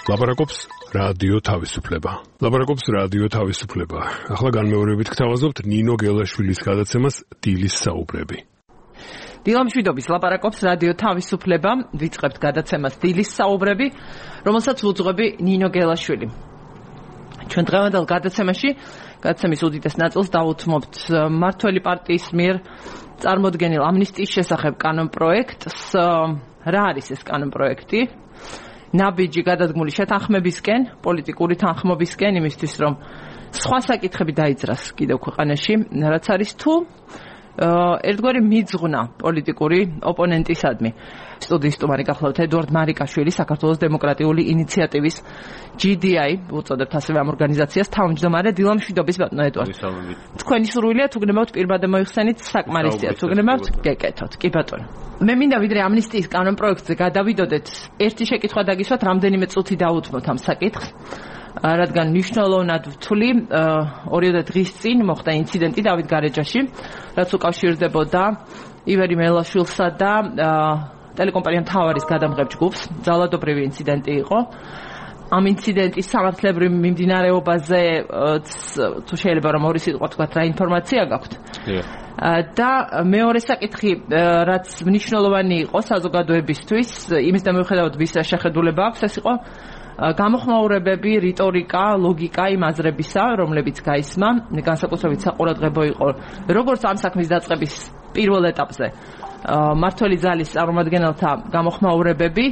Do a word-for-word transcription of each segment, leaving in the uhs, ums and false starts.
ლაპარაკობს რადიო თავისუფლება. ლაპარაკობს რადიო თავისუფლება. ახლა განმეორებით გთავაზობთ ნინო გელაშვილის გადაცემას დილის საუბრები. დილამშვიდობის ლაპარაკობს რადიო თავისუფლება. ვიწყებთ გადაცემას დილის საუბრები, რომელსაც ვუძღვები ნინო გელაშვილი. ჩვენ დღევანდელ გადაცემაში გადაცემის უდიდეს ნაწილს დავუთმობთ მმართველი პარტიის მიერ წარმოდგენილ ამნისტიის შესახებ კანონპროექტს. რა არის ეს კანონპროექტი? ნაბიჯი გადადგმული შეთანხმებისკენ, პოლიტიკური თანხმობისკენ, იმისთვის რომ სხვა საკითხები დაიძრას კიდევ ქვეყანაში, რაც არის თუ ერთგვარი მიძღვნა პოლიტიკური ოპონენტისადმი. სტუდიის სტუმარი გახლავთ ედუარდ მარიკაშვილი, საქართველოს დემოკრატიული ინიციატივის ჯი დი აი, უწოდებთ ასევე ამ ორგანიზაციას თავმჯდომარე. დილამშვიდობის ბატონო ედუარდ. თქვენი სურვილია თუ გნებავთ პირბადე მოიხსენით, საკმარისია თუ გნებავთ გეკეთოთ. კი ბატონო. მე მინდა ვიდრე ამნისტიის კანონპროექტზე გადავიდოდეთ, ერთი შეკითხვა დაგისვათ, რამდენიმე წუთი დაუთმოთ ამ საკითხს. რადგან მნიშვნელოვნად ვთვლი, ორიოდე დღის წინ მოხდა ინციდენტი დავით გარეჯაში, რაც უკავშირდებოდა ივერი მელაშვილსა და ტელეკომპანია მთავარის გადამღებ ჯგუფს. ძალადობრივი ინციდენტი იყო. ამ ინციდენტის სამართლებრივ მიმდინარეობაზე თუ შეიძლება რომ ორი სიტყვა თქვათ, რა ინფორმაცია გაქვთ? და მეორე საკითხი, რაც მნიშვნელოვანი იყო საზოგადოებისთვის, იმის და მიუხედავად ვის შეხედულება აქვს, ეს იყო გამოხმაურებები, რიტორიკა, ლოგიკა იმ აზრებისა, რომლებიც გაისმა, განსაკუთრებით საყურადღებო იყო, როგორც ამ საქმის დაწყების პირველ ეტაპზე მმართველი ძალის წარმომადგენელთა გამოხმაურებები,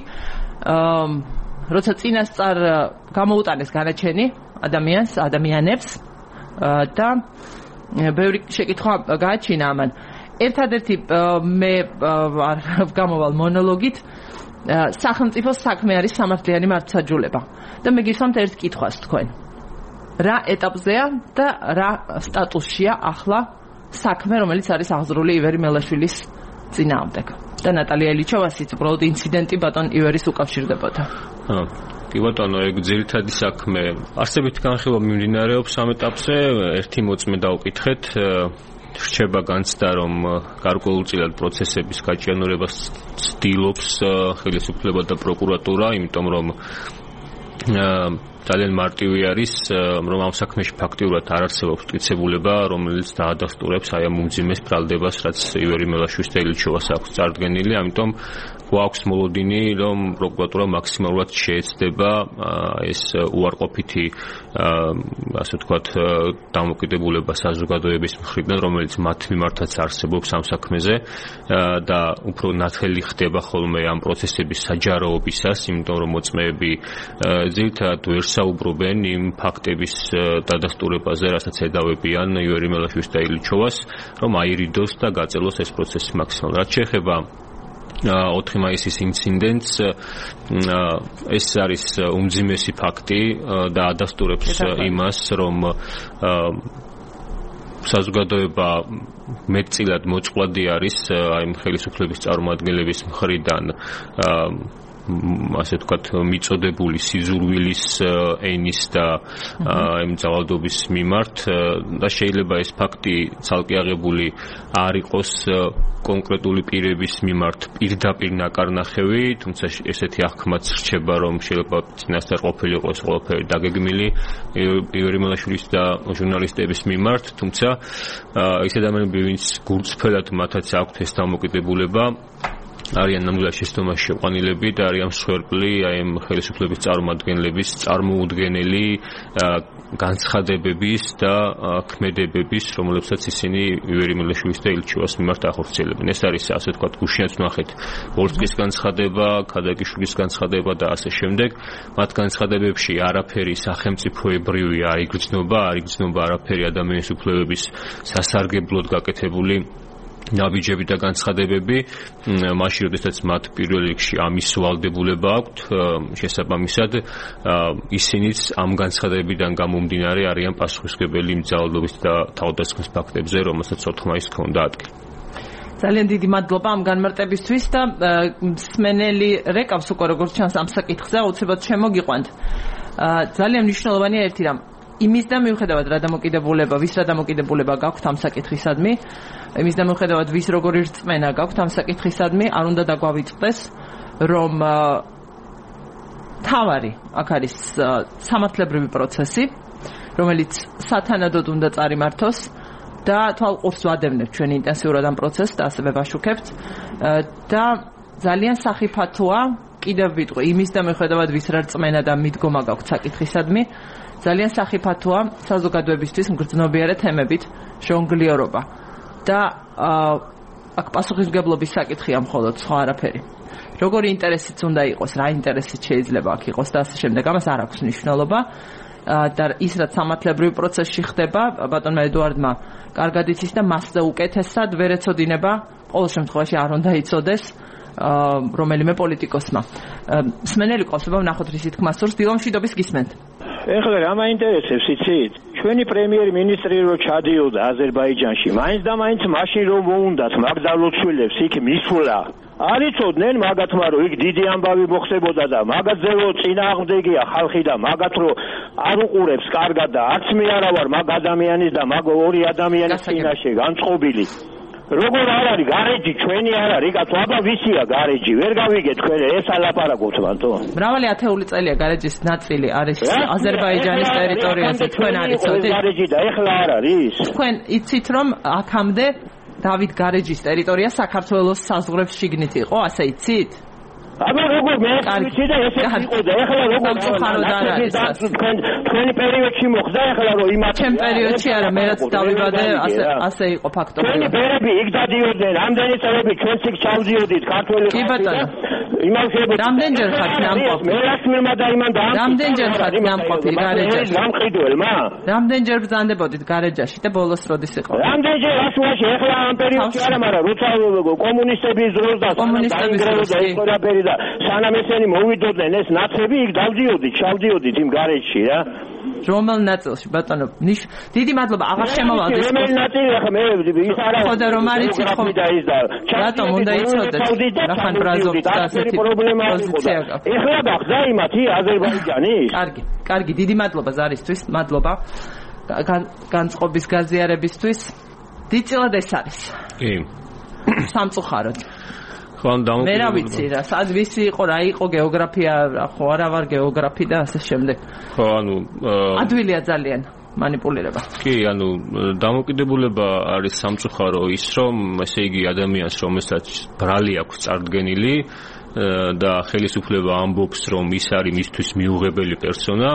როცა წინასწარ გამოუტანეს განაჩენი ადამიანს, ადამიანებს და ბევრი შეკითხვა გააჩინა ამან. ერთადერთი მე გამოვალ მონოლოგით სახელმწიფოს საქმე არის სამართლიანი მართლმსაჯულება. და მე გისვამთ ერთ კითხვას თქვენ. რა ეტაპზეა და რა სტატუსშია ახლა საქმე, რომელიც არის აღძრული ივერი მელაშვილის წინააღმდეგ? და ნატალია ილიჩოვასიც უბრალოდ ინციდენტი ბატონ ივერის უკავშირდებოდა. კი ბატონო, ეგ ძირითადი საქმე არსებითი განხილვა მიმდინარეობს ამ ეტაპზე. ერთი მოწმე დავკითხეთ. რჩება განცდა, რომ გარკვეულწილად პროცესების გაჭიანურებას ცდილობს ხელისუფლება და პროკურატურა, იმიტომ რომ ძალიან მარტივი არის, რომ ამ საქმეში ფაქტიურად არ არსებობს მტკიცებულება, რომელიც დაადასტურებს აი ამ უმძიმეს ბრალდებას, რაც ივერი მელაშვილს და ილიჩოვას აქვს წარდგენილი. ამიტომ გვაქვს მოლოდინი, რომ პროკურატურა მაქსიმალურად შეეცდება ეს უარყოფითი, ასე ვთქვათ, დამოკიდებულება საზოგადოების მხრიდან, რომელიც მათ მიმართაც არსებობს ამ საქმეზე და უფრო ნათელი ხდება ხოლმე ამ პროცესების საჯაროობისას, იმიტომ რომ მოწმეები ძირითადად ვერ საუბრობენ იმ ფაქტების დადასტურებაზე, რასაც ედავებიან ივერი მელაშვილს და ილიჩოვას, რომ აირიდოს და გაწელოს ეს პროცესი მაქსიმალურად. რაც შეეხება ოთხი მაისის ინციდენტს, ეს არის უმძიმესი ფაქტი და ადასტურებს იმას, რომ საზოგადოება მეტწილად მოწყვლადი არის აი ხელისუფლების წარმომადგენლების მხრიდან ასე ვთქვათ, მიწოდებული სიზურვილის ენის და იმ ძალადობის მიმართ და შეიძლება ეს ფაქტი ცალკე აღებული არ იყოს კონკრეტული პირების მიმართ პირდაპირ ნაკარნახევი, თუმცა ესეთი აღქმაც რჩება, რომ შეიძლება წინასწარ ყოფილი იყოს ყველაფერი დაგეგმილი ივერი მელაშვილის და ჟურნალისტების მიმართ, თუმცა ის ადამიანები, ვინც გულწრფელად მათაც აქვთ ეს დამოკიდებულება, არიან ნამდვილად შეცდომაში შეყვანილები და არიან მსხვერპლი აი ამ ხელისუფლების წარმომადგენლების წარმოუდგენელი განცხადებების და ქმედებების, რომლებსაც ისინი ივერი მელაშვილის და ილიჩოვას მიმართ ახორციელებენ. ეს არის, ასე ვთქვათ, გუშინაც ვნახეთ ვოლსკის განცხადება, ქადაკიშვილის განცხადება და ასე შემდეგ. მათ განცხადებებში არაფერი სახელმწიფოებრივი არ იგრძნობა, არ იგრძნობა არაფერი ადამიანის უფლებების სასარგებლოდ გაკეთებული ნაბიჯები და განცხადებები, მაშინ როდესაც მათ პირველ რიგში ამის ვალდებულება აქვთ, შესაბამისად ისინიც ამ განცხადებებიდან გამომდინარე არიან პასუხისმგებელი იმ ძალადობის და თავდასხმის ფაქტებზე, რომელსაც ოთხი მაისს ჰქონდა ადგილი. ძალიან დიდი მადლობა ამ განმარტებისთვის და მსმენელი რეკავს უკვე როგორც ჩანს ამ საკითხზე, აუცილებლად შემოგიყვანთ. ძალიან მნიშვნელოვანია ერთი რამ. იმის და მიუხედავად რა დამოკიდებულება, ვის რა დამოკიდებულება გაქვთ ამ საკითხისადმი, იმის და მიუხედავად ვის როგორი რწმენა გაქვთ ამ საკითხისადმი, არ უნდა დაგვავიწყდეს, რომ თავარი აქ არის სამართლებრივი პროცესი, რომელიც სათანადოდ უნდა წარიმართოს და თვალყურს ვადევნებთ ჩვენ ინტენსიურად ამ პროცესს და ასევე ვაშუქებთ და ძალიან სახიფათოა კიდევ ვიტყვი იმის და მიუხედავად ვის რა რწმენა და მიდგომა გაქვთ საკითხისადმი ძალიან სახიფათოა საზოგადოებისთვის მგრძნობიარე თემებით ჟონგლიორობა და აქ პასუხისმგებლობის საკითხია მხოლოდ სხვა არაფერი. Როგორი ინტერესიც უნდა იყოს, რა ინტერესიც შეიძლება აქ იყოს და ასე შემდეგ, ამას არ აქვს მნიშვნელობა და ის რაც სამართლებრივ პროცესში ხდება, ბატონმა ედუარდმა კარგად იცის და მასზე უკეთესად ვერ ეცოდინება, ყოველ შემთხვევაში არ უნდა იცოდეს რომელიმე პოლიტიკოსმა. მსმენელი ყავს, ვნახოთ რის თქმა სურს, დილომშვიდობის გისმენთ. ეხლა რა მაინტერესებს იცით? ჩვენი პრემიერ-მინისტრი რო ჩადიოდა აზერბაიჯანში, მაინც და მაინც მაშინ რომ მოუნდათ მაგდალოცვილებს იქ მისვლა. არ იცოდნენ მაგათმა რომ იქ დიდი ამბავი მოხდებოდა და მაგათზე რო წინააღმდეგია ხალხი და მაგათ რო არ უყურებს კარგად და არც მე არა ვარ მაგ ადამიანის და მაგ ორი ადამიანის წინაშე განწყობილი. როგორ არ არის გარეჯი ჩვენი არ არის კაცო აბა ვისია გარეჯი ვერ გავიგე თქვენ ეს ალაპარაკობთ მანტო მრავალი ათეული წელია გარეჯის ნაწილი არის აზერბაიჯანის ტერიტორიაზე თქვენ არ იცოდით გარეჯი და ეხლა არ არის თქვენ იცით რომ აქამდე დავით გარეჯის ტერიტორია საქართველოს საზღვრებს შიგნით იყო ასე იცით აბა როგორ მე ვიცი და ესე იყო და ეხლა როგორ თქვენ თქვენი პერიოდში მოხდა ეხლა რომ იმათ ჩემ პერიოდში არა მე რაც დავიბადე ასე ასე იყო ფაქტობრივად თქვენი ბერები იქ დადიოდნენ რამდენი წლები ჩვენც იქ ჩავდიოდით ქართველი კი ბატონო იმავშებოდ რამდენჯერ ხართ ნამყოფი მე რაც მემა და იმან და რამდენჯერ ხართ ნამყოფი გარეჯაში გამყიდველმა რამდენჯერ ბრძანდებოდით გარეჯაში და ბოლოს როდის იყო რამდენჯერ ასვაში ეხლა ამ პერიოდში არა მაგრამ როცა კომუნისტების დროს და კომუნისტების დროს და სანამ ესენი მოვიდოდნენ ეს ნაცები იქ დავდიოდით ჩავდიოდით იმ გარეჯში რა რომელ ნაწილში ბატონო ნიშ დიდი მადლობა აღარ შემოვალ რომელ ნაწილი ახლა მე ის არა ხო და რომ არ იცით ხომ და ის და ბატონო უნდა იცოდეთ რახან ბრაზობთ და ასეთი პოზიცია გაქვთ ეხლა გახდა იმათი აზერბაიჯანის კარგი კარგი დიდი მადლობა ზარისთვის მადლობა განწყობის გაზიარებისთვის დიდწილად ეს არის კი სამწუხაროდ მე რა ვიცი რა სად ვისი იყო რა იყო გეოგრაფია ხო არა ვარ გეოგრაფი და ასე შემდეგ ხო ანუ ადვილია ძალიან манипулირება კი ანუ დამოკიდებულება არის სამწუხარო ის რომ ესე იგი ადამიანს რომელსაც ბრალი აქვს წარდგენილი და ხელისუფლება ამბობს რომ ის არის მისთვის მიუღებელი პერსონა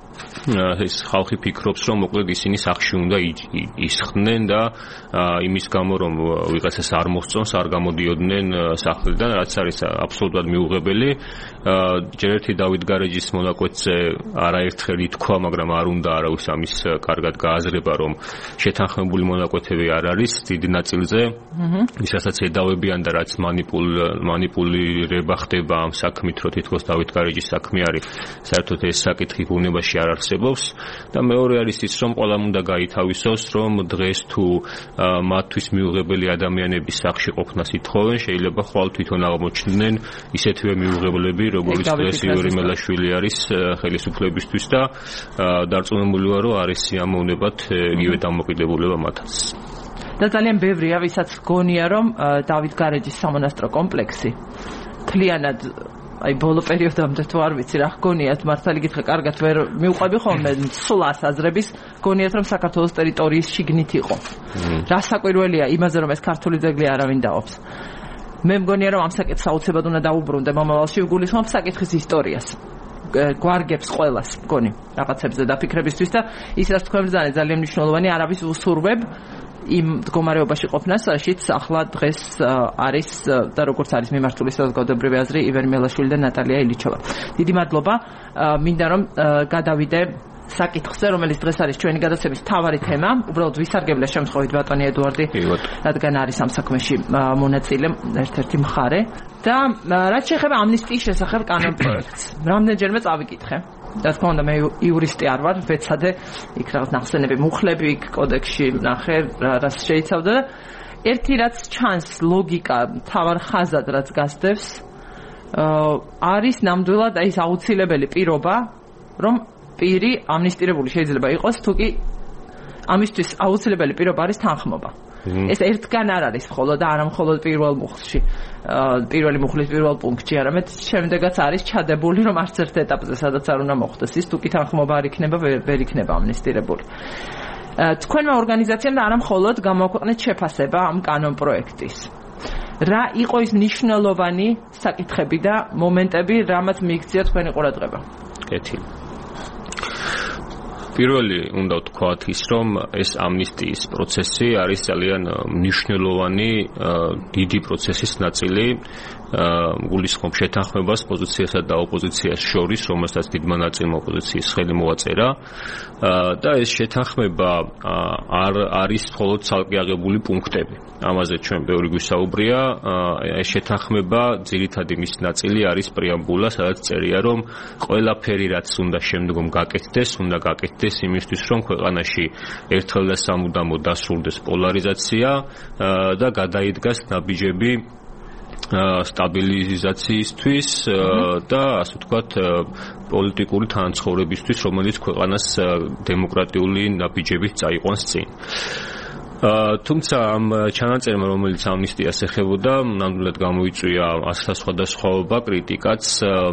ეს ხალხი ფიქრობს რომ მოკლედ ისინი სახში უნდა ისხდნენ და იმის გამო რომ ვიღაცას არ მოხწონს არ გამოდიოდნენ სახლიდან რაც არის აბსოლუტურად მიუღებელი ჯერ ერთი დავით გარეჯის მონაკვეთზე არაერთხელ ითქვა მაგრამ არ უნდა არავის ამის კარგად გააზრება რომ შეთანხმებული მონაკვეთები არ არის დიდ ნაწილზე ვისაც ედავებიან და რაც მანიპულ მანიპულირება ხდება ამ საქმით რომ თითქოს დავით გარეჯის საქმე არის საერთოდ ეს საკითხი ბუნებაში არ არსებობს და მეორე არის ის რომ ყველამ უნდა გაითავისოს რომ დღეს თუ მათთვის მიუღებელი ადამიანების სახში ყოფნას ითხოვენ შეიძლება ხვალ თვითონ აღმოჩნდნენ ისეთვე მიუღებლები როგორც დღეს იური მელაშვილი არის ხელისუფლებისთვის და დარწმუნებული ვარ რომ არის სიამოვნებად იგივე დამოკიდებულება მათაც და ძალიან ბევრია ვისაც გონია რომ დავით გარეჯის სამონასტრო კომპლექსი თლიანად აი ბოლო პერიოდამდე თუ არ ვიცი რა გონიათ მართალი გითხრა კარგად ვერ მივყვები ხოლმე სულას აზრების გონიათ რომ საქართველოს ტერიტორიის შიგნით იყო რა საკვირველია იმაზე რომ ეს ქართული ძეგლი არავინ დაობს მე მგონია რომ ამ საკითხს აუცილებლად უნდა დაუბრუნდე მომავალში ვგულისხმობ საკითხის ისტორიას გვარგებს ყველას მგონი რაღაცებზე დაფიქრებისთვის და ის რაც თქვენ ბრძანეთ ძალიან მნიშვნელოვანი არავის უსურვებ იმ მდგომარეობაში ყოფნას შიც ახლა დღეს არის და როგორც არის მიმართული საზოგადოებრივი აზრი ივერ მელაშვილი და ნატალია ილიჩოვა. დიდი მადლობა. მინდა რომ გადავიდე საკითხზე, რომელიც დღეს არის ჩვენი გადაცემის მთავარი თემა, უბრალოდ ვისარგებლე შემთხვევით ბატონი ედუარდი, რადგან არის ამ საქმეში მონაწილე ერთ-ერთი მხარე და რაც შეეხება ამნისტიის შესახებ კანონპროექტს. რამდენჯერმე წავიკითხე. და თქმა უნდა მე იურისტი არ ვარ, ვეცადე იქ რაღაც ნახსენები მუხლები იქ კოდექსში ნახე, რაც შეიცავდა და ერთი რაც ჩანს ლოგიკა თავარ ხაზად რაც გასდევს არის ნამდვილად აი ეს აუცილებელი პირობა, რომ პირი ამნისტირებული შეიძლება იყოს, თუ კი ამისთვის აუცილებელი პირობა არის თანხმობა. ეს ერთგან არ არის მხოლოდ და არა მხოლოდ პირველ მუხლში. პირველი მუხლის პირველ პუნქტში, არამედ შემდეგაც არის ჩადებული, რომ არც ერთ ეტაპზე, სადაც არ უნდა მოხდეს. ის თუ კი თანხმობა არ იქნება, ვერ იქნება ამნისტირებული. თქვენმა ორგანიზაციამ და არა მხოლოდ გამოაქვეყნეთ შეფასება ამ კანონ პროექტის. რა იყო ის მნიშვნელოვანი საკითხები და მომენტები, რამაც მიიქცია თქვენი ყურადღება? კეთილი. პირველი უნდა ვთქვათ ის, რომ ეს ამნისტიის პროცესი არის ძალიან მნიშვნელოვანი დიდი პროცესის ნაწილი, გულისხმობ შეთანხმებას პოზიციასა და ოპოზიციას შორის, რომელსაც დიდმა ნაწილმა ოპოზიციის ხელი მოაწერა და ეს შეთანხმება არ არის მხოლოდ ცალკე აღებული პუნქტები. ამაზე ჩვენ ბევრი გვისაუბრია. ეს შეთანხმება ძირითადი მის ნაწილი არის პრეამბულა, სადაც წერია, რომ ყველაფერი რაც უნდა შემდგომ გაკეთდეს, უნდა გაკეთდეს იმისთვის, რომ ქვეყანაში ერთხელ და სამუდამოდ დასრულდეს პოლარიზაცია და გადაიდგას ნაბიჯები სტაბილიზაციისთვის და ასე ვთქვათ პოლიტიკური თანაცხოვრებისთვის, რომელიც ქვეყანას დემოკრატიული ნაბიჯებით წაიყვანს წინ. თუმცა ამ ჩანაწერმა, რომელიც ამნისტიას ეხებოდა, ნამდვილად გამოიწვია ასთა სხვადასხვაობა, კრიტიკაც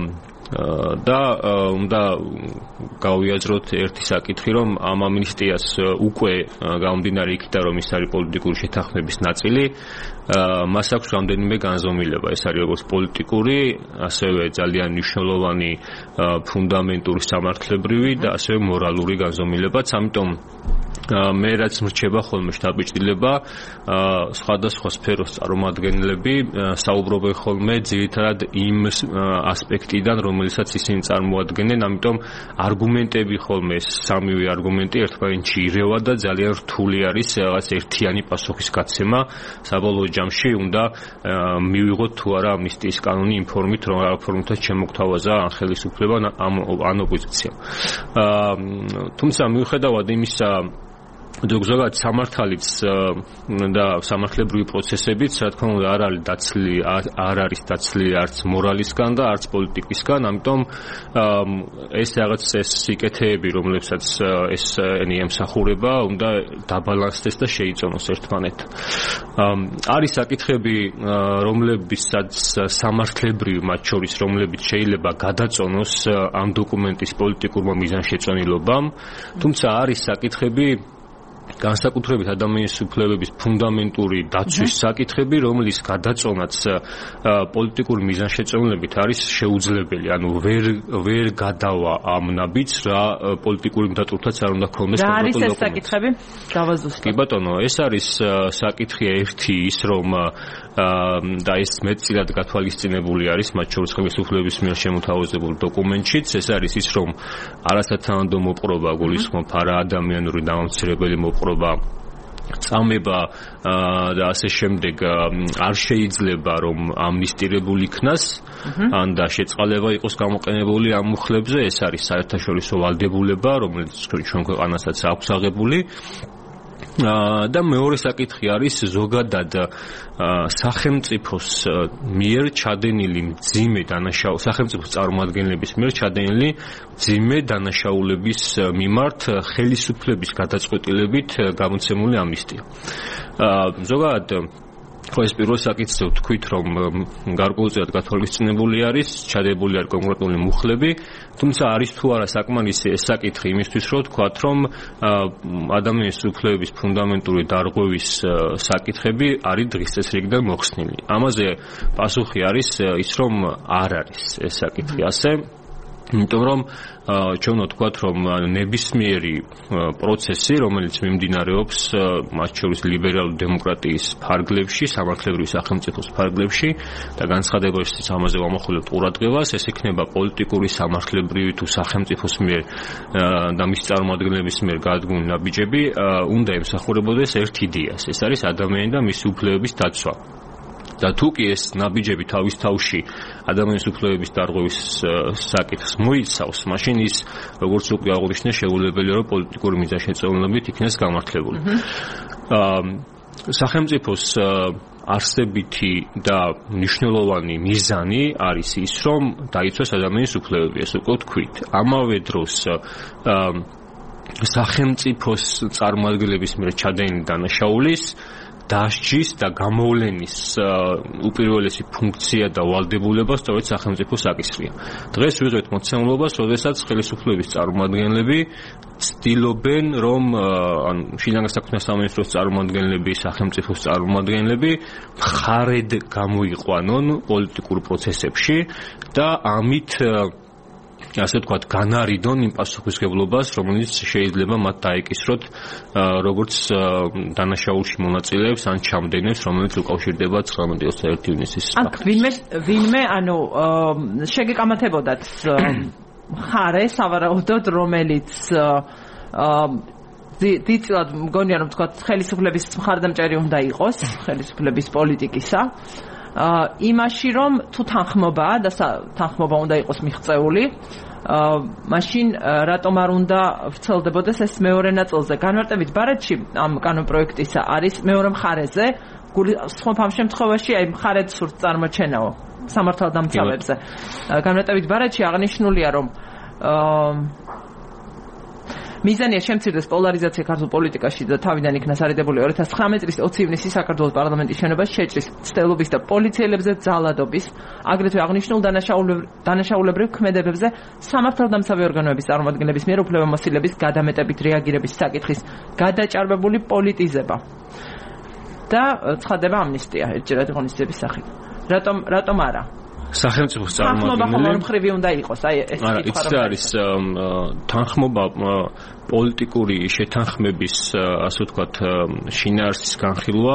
და უნდა გავიაზროთ ერთი საკითხი, რომ ამ ამნისტიას უკვე გამომდინარე იქიდან, რომ ის არის პოლიტიკური შეთანხმების ნაწილი, მას აქვს რამდენიმე განზომილება. ეს არის როგორც პოლიტიკური, ასევე ძალიან მნიშვნელოვანი ფუნდამენტური სამართლებრივი და ასევე მორალური განზომილებაც. ამიტომ მე რაც მრჩება ხოლმე შტაბ-ბიჭდილება, სხვადასხვა სფეროს წარმომადგენლები საუბრობენ ხოლმე ძირითადად იმ ასპექტიდან, რომელსაც ისინი წარმოადგენენ, ამიტომ არგუმენტები ხოლმე სამივე არგუმენტი ერთმანეთში ირევა და ძალიან რთული არის რაღაც ერთიანი პასუხის გაცემა. საბოლოო ჯამში უნდა მივიღოთ თუ არა ამნისტიის კანონი იმ ფორმით, რომ რა ფორმითაც შემოგთავაზა ან ხელისუფლება ან ოპოზიცია. თუმცა მიუხედავად იმისა, ზოგადად სამართალიც და სამართლებრივი პროცესებიც, რა თქმა უნდა, არ არის დაცლილი, არ არის დაცლილი არც მორალისგან და არც პოლიტიკისგან, ამიტომ ეს რაღაც ეს სიკეთეები, რომლებსაც ეს ენი ემსახურება, უნდა დაბალანსდეს და შეიწონოს ერთმანეთთან. არის საკითხები, რომლებისაც სამართლებრივი, მათ შორის რომლებიც შეიძლება გადაწონოს ამ დოკუმენტის პოლიტიკურმა მიზანშეწონილობამ, თუმცა არის საკითხები, განსაკუთრებით ადამიანის უფლებების ფუნდამენტური დაცვის საკითხები, რომლის გადაწონაც პოლიტიკური მიზანშეწონილებით არის შეუძლებელი. ანუ ვერ ვერ გადავა ამ ნაბიჯს, რა პოლიტიკური მდატრუთაც არ უნდა ქონდეს კონკრეტულ დოკუმენტს. რა არის ეს საკითხები? გავაზუსტოთ. კი ბატონო, ეს არის საკითხი ერთი ის, რომ და ეს მეტწილად გათვალისწინებული არის მათ შორის ხელისუფლების მიერ შემოთავაზებულ დოკუმენტშიც. ეს არის ის, რომ არასათანადო მოპყრობა, გულისხმობ არაადამიანური დამამცირებელი მოპყრობა, წამება და ასე შემდეგ არ შეიძლება რომ ამნისტირებული იქნას, ან და შეწყალება იყოს გამოყენებული ამ მუხლებზე. ეს არის საერთაშორისო ვალდებულება, რომელიც ჩვენ ქვეყანასაც აქვს აღებული. და მეორე საკითხი არის ზოგადად სახელმწიფოს მიერ ჩადენილი მძიმე დანაშაულების, სახელმწიფოს წარმომადგენლების მიერ ჩადენილი მძიმე დანაშაულების მიმართ ხელისუფლების გადაწყვეტილებით გამოცემული ამნისტია. ზოგადად ხო ეს პირველ საკითხზე ვთქვით, რომ გარკვეულწილად გათვალისწინებული არის, ჩადებული არის კონკრეტული მუხლები, თუმცა არის თუ არა საკმარისი ეს საკითხი იმისთვის, რომ ვთქვათ, რომ ადამიანის უფლებების ფუნდამენტური დარღვევის საკითხები არის დღის წესრიგიდან მოხსნილი. ამაზე პასუხი არის ის, რომ არ არის ეს საკითხი ასე. იმიტომ რომ ჩვენ ვთქვათ, რომ ნებისმიერი პროცესი, რომელიც მიმდინარეობს მათ შორის ლიბერალური დემოკრატიის ფარგლებში, სამართლებრივი სახელმწიფოს ფარგლებში და განცხადებაში ამაზე ვამახვილებთ ყურადღებას, ეს იქნება პოლიტიკური, სამართლებრივი თუ სახელმწიფოს მიერ და მის წარმომადგენლების მიერ გადადგმული ნაბიჯები, უნდა ემსახურებოდეს ერთ იდეას. ეს არის ადამიანი და მისი უფლებების დაცვა. და თუ კი ეს ნაბიჯები თავის თავში ადამიანის უფლებების დარღვევის საკითხს მოიცავს, მაშინ ის, როგორც უკვე აღნიშნე, შეუძლებელია, რომ პოლიტიკური მიზანშეწონილობით იქნეს გამართლებული. სახელმწიფოს არსებითი და მნიშვნელოვანი მიზანი არის ის, რომ დაიცვას ადამიანის უფლებები, ეს უკვე ვთქვით. ამავე დროს სახელმწიფოს წარმომადგენლების მიერ ჩადენილი დანაშაულის დასჯის და გამოვლენის უპირველესი ფუნქცია და ვალდებულება სწორედ სახელმწიფოს აკისრია. დღეს ვიღებთ მოცემულობას, როდესაც ხელისუფლების წარმომადგენლები ცდილობენ, რომ ანუ შინაგან საქმეთა სამინისტროს წარმომადგენლები, სახელმწიფოს წარმომადგენლები მხარედ გამოიყვანონ პოლიტიკურ პროცესებში და ამით ასე ვთქვათ, განარიდონ იმ პასუხისმგებლობას, რომელიც შეიძლება მათ დაეკისროთ როგორც დანაშაულში მონაწილეებს ან ჩამდენებს, რომელიც უკავშირდება ცხრამეტი ოცდაერთი ივნისის. აქ ვინმე ვინმე ანუ შეგეკამათებოდათ ხარე სავარაუდოდ, რომელიც დიდწილად მგონია რომ თქვა ხელისუფლების მხარდამჭერი უნდა იყოს, ხელისუფლების პოლიტიკისა. იმაში რომ თუ თანხმობაა და თანხმობა უნდა იყოს მიღწეული, მაშინ რატომ არ უნდა ვრცელდებოდეს ეს მეორე ნაწილზე? განმარტებით ბარათში ამ კანონპროექტისა არის მეორე მხარეზე, სხვა ამ შემთხვევაში აი მხარედ სურთ წარმოჩენაო სამართალდამცავებზე. განმარტებით ბარათში აღნიშნულია რომ მიზანია შემცირდეს პოლარიზაცია ქართულ პოლიტიკაში და თავიდან იქნა სარიდებული ორი ათას ცხრამეტი წლის ოცი ივნისის საქართველოს პარლამენტის შენობაში შეჭრის ცდელობის და პოლიციელებზე ძალადობის, აგრეთვე აღნიშნულ დანაშაულებრივ ქმედებებზე სამართალდამცავი ორგანოების წარმომადგენლების მიერ უფლებამოსილების გადამეტებით რეაგირების საკითხის გადაჭარბებული პოლიტიზება და ცხადდება ამნისტია ერთჯერადი ღონისძიების სახით. რატომ რატომ არა? სახელმწიფოს წარმომადგენლები მხრივი უნდა იყოს, აი ეს კითხვა რა არის თანხმობა პოლიტიკური შეთანხმების, ასე ვთქვათ, შინაარსის განხილვა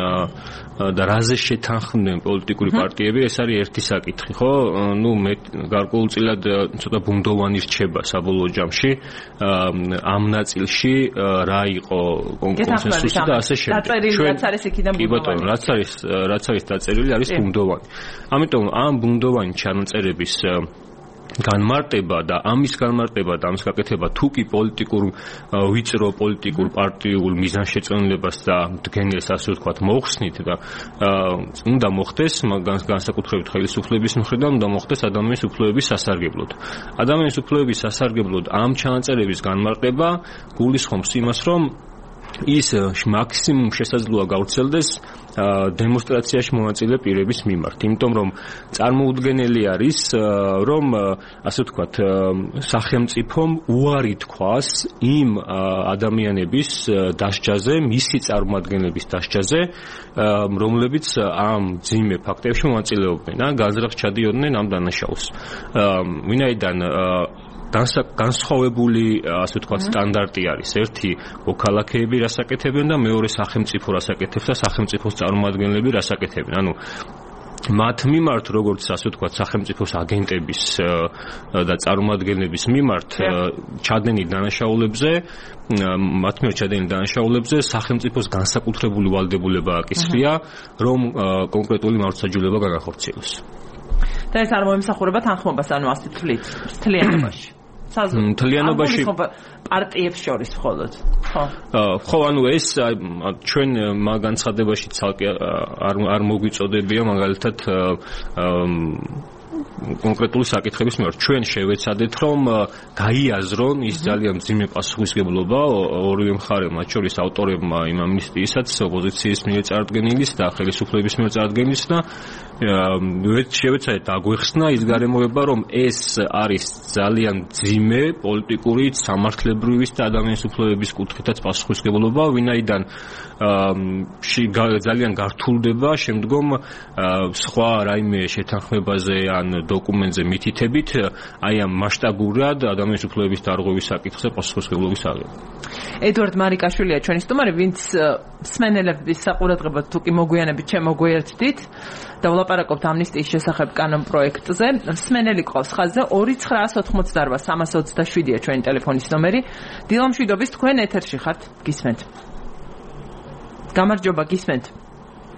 და რაზე შეთანხმდნენ პოლიტიკური პარტიები, ეს არის ერთი საკითხი, ხო? ნუ მე გარკვეულწილად ცოტა ბუნდოვანი რჩება საბოლოო ჯამში ამ ნაწილში რა იყო კონსენსუსი და ასე შემდეგ. დაწერილი რაც არის იქიდან ბუნდოვანი. კი ბატონო, რაც არის რაც არის დაწერილი არის ბუნდოვანი. ამიტომ ამ ბუნდოვანი ჩანაწერების განმარტება და ამის განმარტება და ამის გაკეთება თუ კი პოლიტიკურ ვიწრო პოლიტიკურ პარტიულ მიზანშეწონილებას და დგენილს ასე ვთქვათ მოხსნით და უნდა მოხდეს მაგას განსაკუთრებით ხელისუფლების მხრიდან უნდა მოხდეს ადამიანის უფლებების სასარგებლოდ. ადამიანის უფლებების სასარგებლოდ ამ ჩანაწერების განმარტება გულისხმობს იმას, რომ ის მაქსიმუმ შესაძლოა გავრცელდეს დემონსტრაციაში მონაწილე პირების მიმართ, იმიტომ რომ წარმოუდგენელი არის, რომ ასე ვთქვათ, სახელმწიფომ უარი თქვას იმ ადამიანების დასჯაზე, მისი წარმომადგენლების დასჯაზე, რომლებიც ამ ძიმე ფაქტებში მონაწილეობდნენ, ან გაზრახ ჩადიოდნენ ამ დანაშაულს. ვინაიდან განსხვავებული, ასე ვთქვათ, სტანდარტი არის. ერთი მოქალაქეები რას აკეთებენ და მეორე სახელმწიფო რას აკეთებს და სახელმწიფოს წარმომადგენლები რას აკეთებენ. ანუ მათ მიმართ, როგორც ასე ვთქვათ, სახელმწიფოს აგენტების და წარმომადგენლების მიმართ ჩადენილ დანაშაულებზე, მათ მიმართ ჩადენილ დანაშაულებზე სახელმწიფოს განსაკუთრებული ვალდებულება აკისრია, რომ კონკრეტული მართლმსაჯულება განახორციელოს. და ეს არ მოემსახურება თანხმობას, ანუ ასე თვლით, მთლიანობაში. მთლიანობაში პარტიებს შორის მხოლოდ. ხო. ხო, ანუ ეს ჩვენ განცხადებაში ცალკე არ არ მოგვიწოდებია მაგალითად კონკრეტული საკითხების მიმართ. ჩვენ შევეცადეთ, რომ გაიაზრონ ის ძალიან მძიმე პასუხისმგებლობა ორივე მხარემ, მათ შორის ავტორებმა იმ ამნისტიისაც, ოპოზიციის მიერ წარდგენილის და ხელისუფლების მიერ წარდგენილის და შევეცადეთ აგვეხსნა ის გარემოება, რომ ეს არის ძალიან მძიმე პოლიტიკური, სამართლებრივი და ადამიანის უფლებების კუთხითაც პასუხისმგებლობა, ვინაიდან ძალიან გართულდება შემდგომ სხვა რაიმე შეთანხმებაზე ან დოკუმენტზე მითითებით, აი ამ მასშტაბურად ადამიანის უფლებების დარღვევის საკითხზე პასუხისმგებლობის აღება. ედვარდ მარიკაშვილია ჩვენი სტუმარი, ვინც მსმენელების საყურადღებოდ თუ კი მოგვიანებით შემოგვიერთდით და ვლაპარაკობთ ამნისტიის შესახებ კანონპროექტზე. მსმენელი ყავს ხაზზე ორი ცხრაას ოთხმოცდაორვა სამას ოცდაშვიდია ჩვენი ტელეფონის ნომერი. დილამშვიდობის, თქვენ ეთერში ხართ, გისმენთ. გამარჯობა, გისმენთ.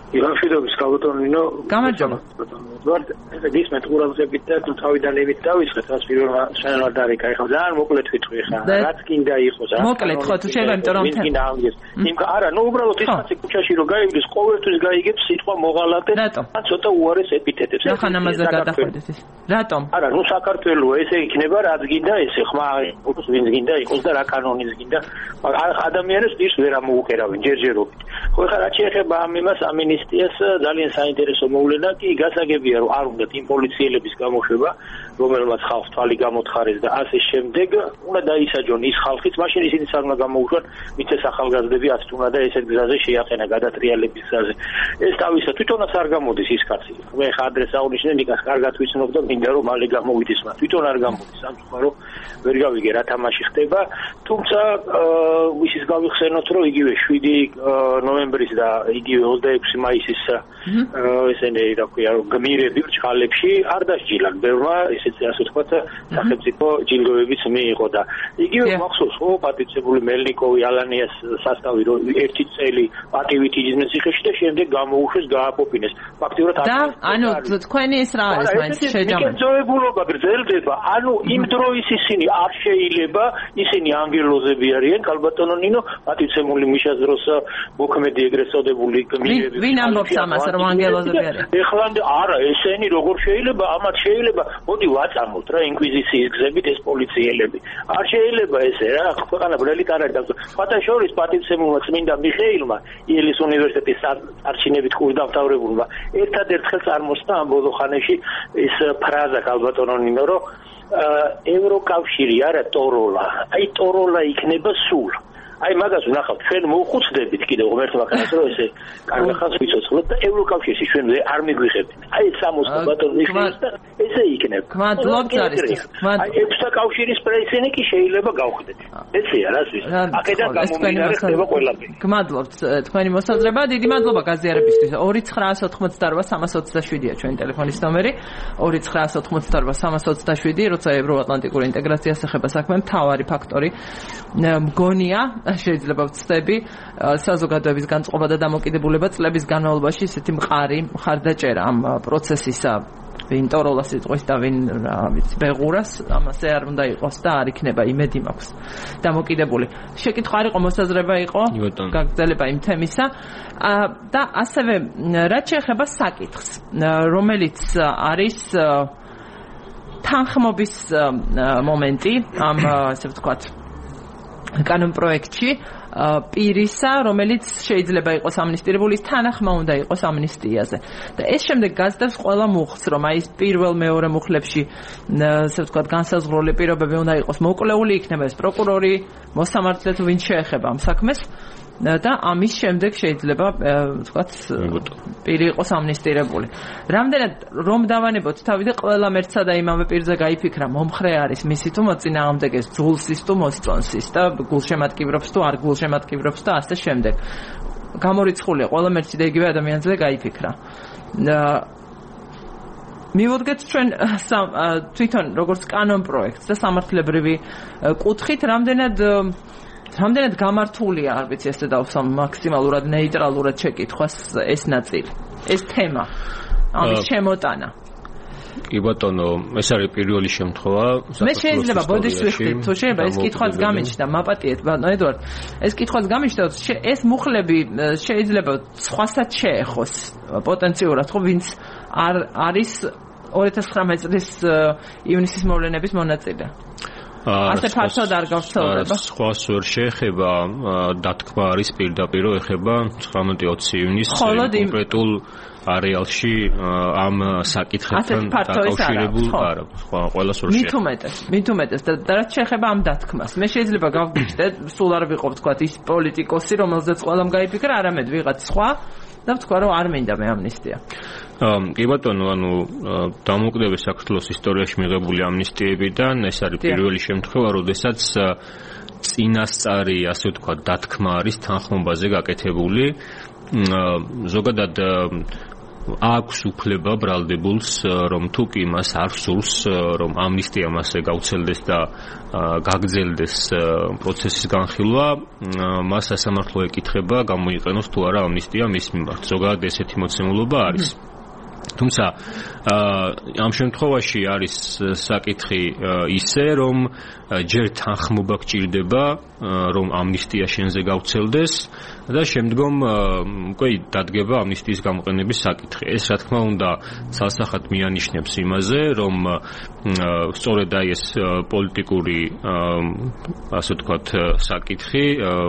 ილამშვიდობის კალბატონინო გამარჯობა ვარ გისმენთ ყურადღებით და თუ თავიდან ევით დავიწყეთ რაც პირველმა შენელად დარეკა ეხლა ძალიან მოკლედ ვიტყვი ხა რაც კიდე იყოს რა მოკლედ ხო თუ შეიძლება იმიტომ რომ კიდე ამგეს იმ არა ნუ უბრალოდ ის ხაცი ქუჩაში რო გაიგდეს ყოველთვის გაიგებს სიტყვა მოღალატე და ცოტა უარეს ეპითეტებს ახან ამაზე გადახვედით ის რატომ არა ნუ საქართველოს ესე იქნება რაც გინდა ესე ხმა უფრო ვინც გინდა იყოს და რა კანონის გინდა ადამიანებს ის ვერ ამოუყერავენ ჯერჯერობით ხო ხა რაც შეეხება ამ იმას ამინისტიას ძალიან საინტერესო მოვლენა კი გასაგებია რომ არ უნდა იმ პოლიციელების გამოშვება რომელმაც ხალხს თვალი გამოთხარეს და ასე შემდეგ უნდა დაისაჯონ ის ხალხიც მაშინ ისინი არ უნდა გამოუშვან მიწეს ახალგაზრდები ათ უნდა და ესეთ გზაზე შეაყენა გადატრიალების გზაზე ეს თავისა თვითონაც არ გამოდის ის კაცი მე ხა ადრეს აუნიშნე ნიკას კარგად ვიცნობ და მინდა რომ მალე გამოვიდეს მათ თვითონ არ გამოდის სამწუხარო ვერ გავიგე რა თამაში ხდება თუმცა ისიც გავიხსენოთ რომ იგივე შვიდი ნოემბრის და იგივე ოცდაექვსი მაისის ესენი რა ქვია გმირები ბრჭყალებში არ დასჯილან ბევრმა ესეც ასე ვთქვათ სახელმწიფო ჯილდოებიც მიიღო და იგივე მახსოვს ხო პატიცებული მელნიკოვი ალანიას სასტავი რომ ერთი წელი პატივით იძინეს ციხეში და შემდეგ გამოუშვეს გააპოპინეს ფაქტიურად და ანუ თქვენი ეს რა არის მაინც შეჯამება მიკერძოებულობა გრძელდება ანუ იმ დროის ისინი არ შეიძლება ისინი ანგელოზები არიან კალბატონო ნინო პატიცებული მიშას დროს მოქმედი ეგრეთ წოდებული გმირები ვინ ამბობს ამას რომ ანგელოზები არიან ეხლა არა ესენი როგორ შეიძლება ამათ შეიძლება მოდი ვაწამოთ რა ინკვიზიციის გზებით ეს პოლიციელები არ შეიძლება ესე რა ქვეყანა ბრელით არ არის ფათაშორის პატიცებულმა წმინდა მიხეილმა იელის უნივერსიტეტის არჩინებით კურსდამთავრებულმა ერთადერთხელ წარმოსთა ამ ბოლო ხანებში ეს ფრაზა კალბატონო ნინო რომ ევროკავშირი არა ტოროლა აი ტოროლა იქნება სულ აი მაგას ვნახავთ ჩვენ მოუხუცდებით კიდევ ღმერთმა ხანას რომ ესე კარგ ხანს ვიცოცხლოთ და ევროკავშირში ჩვენ არ მიგვიღებენ აი სამოსა ბატონის და ესე იქნება გმადლობთ არის აი ექვსთა კავშირის პრეზიდენტი შეიძლება გავხდეთ ესეა რას ვის აქედან გამომდინარე ხდება ყველაფერი გმადლობთ თქვენი მოსაზრება დიდი მადლობა გაზიარებისთვის ორი ცხრაასი ოცდაოთხმოცდაორბა სამას ოცდაშვიდია ჩვენი ტელეფონის ნომერი ორი ცხრაასი ოცდაოთხმოცდაორბა სამას ოცდაშვიდი როცა ევროატლანტიკური ინტეგრაციას ეხება საქმე მთავარი ფაქტორი მგონია შეიძლება ვწდები საზოგადოების განწყობა და დამოკიდებულება წლების განმავლობაში ისეთი მყარი მხარდაჭერა ამ პროცესისა ვინ ტოროლას იტყვის და ვინ რა ვიცი ბეღურას ამაზე არ უნდა იყოს და არ იქნება იმედი მაქვს დამოკიდებული შეკითხვა არ იყო მოსაზრება იყო გაგრძელება იმ თემისა და ასევე რაც შეეხება საკითხს რომელიც არის თანხმობის მომენტი ამ ასე ვთქვათ კანონ პროექტში პირისა, რომელიც შეიძლება იყოს ამნისტირებული, ის თანახმა უნდა იყოს ამნისტიაზე. და ეს შემდეგ გაზდევს ყველა მუხლს, რომ აი ეს პირველ მეორე მუხლებში, ასე ვთქვათ, განსაზღვრული პირობები უნდა იყოს მოკლეული, იქნება ეს პროკურორი, მოსამართლე თუ ვინ შეეხება ამ საქმეს. და ამის შემდეგ შეიძლება ვთქვათ პირი იყოს ამნისტირებული. რამდენად რომ დავანებოთ თავი და ყველა მერცა და იმავე პირზე გაიფიქრა მომხრე არის მისი თუ მოწინააღმდეგეს ძულს ის თუ მოსწონს ის და გულშემატკივრობს თუ არ გულშემატკივრობს და ასე შემდეგ. გამორიცხულია ყველა მერცი და იგივე ადამიანზე გაიფიქრა. მივოდგეთ ჩვენ თვითონ როგორც კანონ პროექტს და სამართლებრივი კუთხით რამდენად რამდენად გამართულია, არ ვიცი, ესე დავსამ მაქსიმალურად ნეიტრალურად შეკითხვას ეს ნაწილი, ეს თემა, ამის შემოტანა. კი ბატონო, ეს არის პირველი შემთხვევა. მე შეიძლება ბოდიშ ვიხდით, თუ შეიძლება ეს კითხვაც გამიჩნდა, მაპატიეთ, ბატონო ედვარდ, ეს კითხვაც გამიჩნდა, ეს მუხლები შეიძლება სხვასაც შეეხოს პოტენციურად, ხო, ვინც არ არის ორი ათას ცხრამეტი წლის ივნისის მოვლენების მონაწილე. ასე ფართოდ არ გავრცელდება. სხვას ვერ შეეხება, დათქმა არის პირდაპირ ეხება ცხრამეტი ოცი ივნისს კონკრეტულ არეალში ამ საკითხებთან დაკავშირებულ არა, სხვა ყველას ვერ შეეხება. მით უმეტეს, მით უმეტეს და რაც შეეხება ამ დათქმას. მე შეიძლება გავგიჩნდეთ, სულ არ ვიყო ვთქვათ ის პოლიტიკოსი, რომელზეც ყველამ გაიფიქრა, არამედ ვიღაც სხვა და ვთქვა რომ არ მინდა მე ამნისტია. კი ბატონო, ანუ დამოუკიდებელი საქართველოს ისტორიაში მიღებული ამნისტიებიდან ეს არის პირველი შემთხვევა, როდესაც წინასწარი, ასე ვთქვათ, დათქმა არის თანხმობაზე გაკეთებული. ზოგადად აქვს უფლება ბრალდებულს, რომ თუ კი მას არ სურს, რომ ამნისტია მასზე გაუცელდეს და გაგრძელდეს პროცესის განხილვა, მას სასამართლო ეკითხება გამოიყენოს თუ არა ამნისტია მის მიმართ. ზოგადად ესეთი მოცემულობა არის. თუმცა ამ შემთხვევაში არის საკითხი ისე, რომ ჯერ თანხმობა გჭირდება, რომ ამნისტია შენზე გავრცელდეს და შემდგომ უკვე დადგება ამნისტიის გამოყენების საკითხი. ეს რა თქმა უნდა ცალსახად მიანიშნებს იმაზე, რომ სწორედ აი ეს პოლიტიკური, ასე ვთქვათ, საკითხი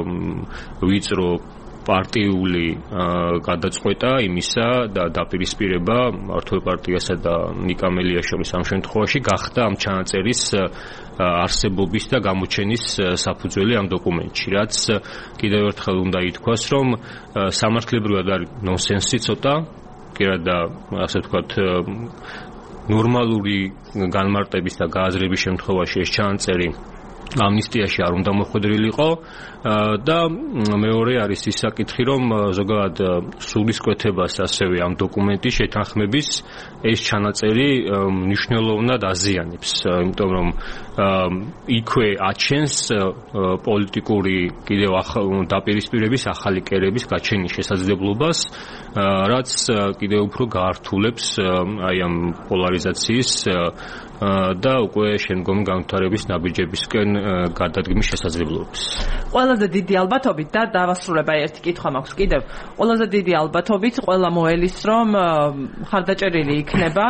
ვიწრო პარტიული გადაწყვეტა იმისა და დაპირისპირება მართლ პარტიასა და ნიკამელიას შორის ამ შემთხვევაში გახდა ამ ჩანაწერის არსებობის და გამოჩენის საფუძველი ამ დოკუმენტში, რაც კიდევ ერთხელ უნდა ითქვას, რომ სამართლებრივად არის ნონსენსი ცოტა, კირადა ასე ვთქვათ ნორმალური განმარტების და გააზრების შემთხვევაში ეს ჩანაწერი ამნისტიაში არ უნდა მოხვედრილიყო და მეორე არის ის საკითხი, რომ ზოგადად სულისკვეთებას ასევე ამ დოკუმენტის შეთანხმების ეს ჩანაწერი მნიშვნელოვნად აზიანებს, იმიტომ რომ იქვე აჩენს პოლიტიკური კიდევ დაპირისპირების ახალი კერების გაჩენის შესაძლებლობას, რაც კიდევ უფრო გაართულებს აი ამ პოლარიზაციის და უკვე შემდგომი განვითარების ნაბიჯებისკენ გადადგმის შესაძლებლობას. ყველაზე დიდი ალბათობით და დავასრულება ერთი კითხვა მაქვს კიდევ. ყველაზე დიდი ალბათობით ყველა მოელის, რომ ხარდაჭერილი იქნება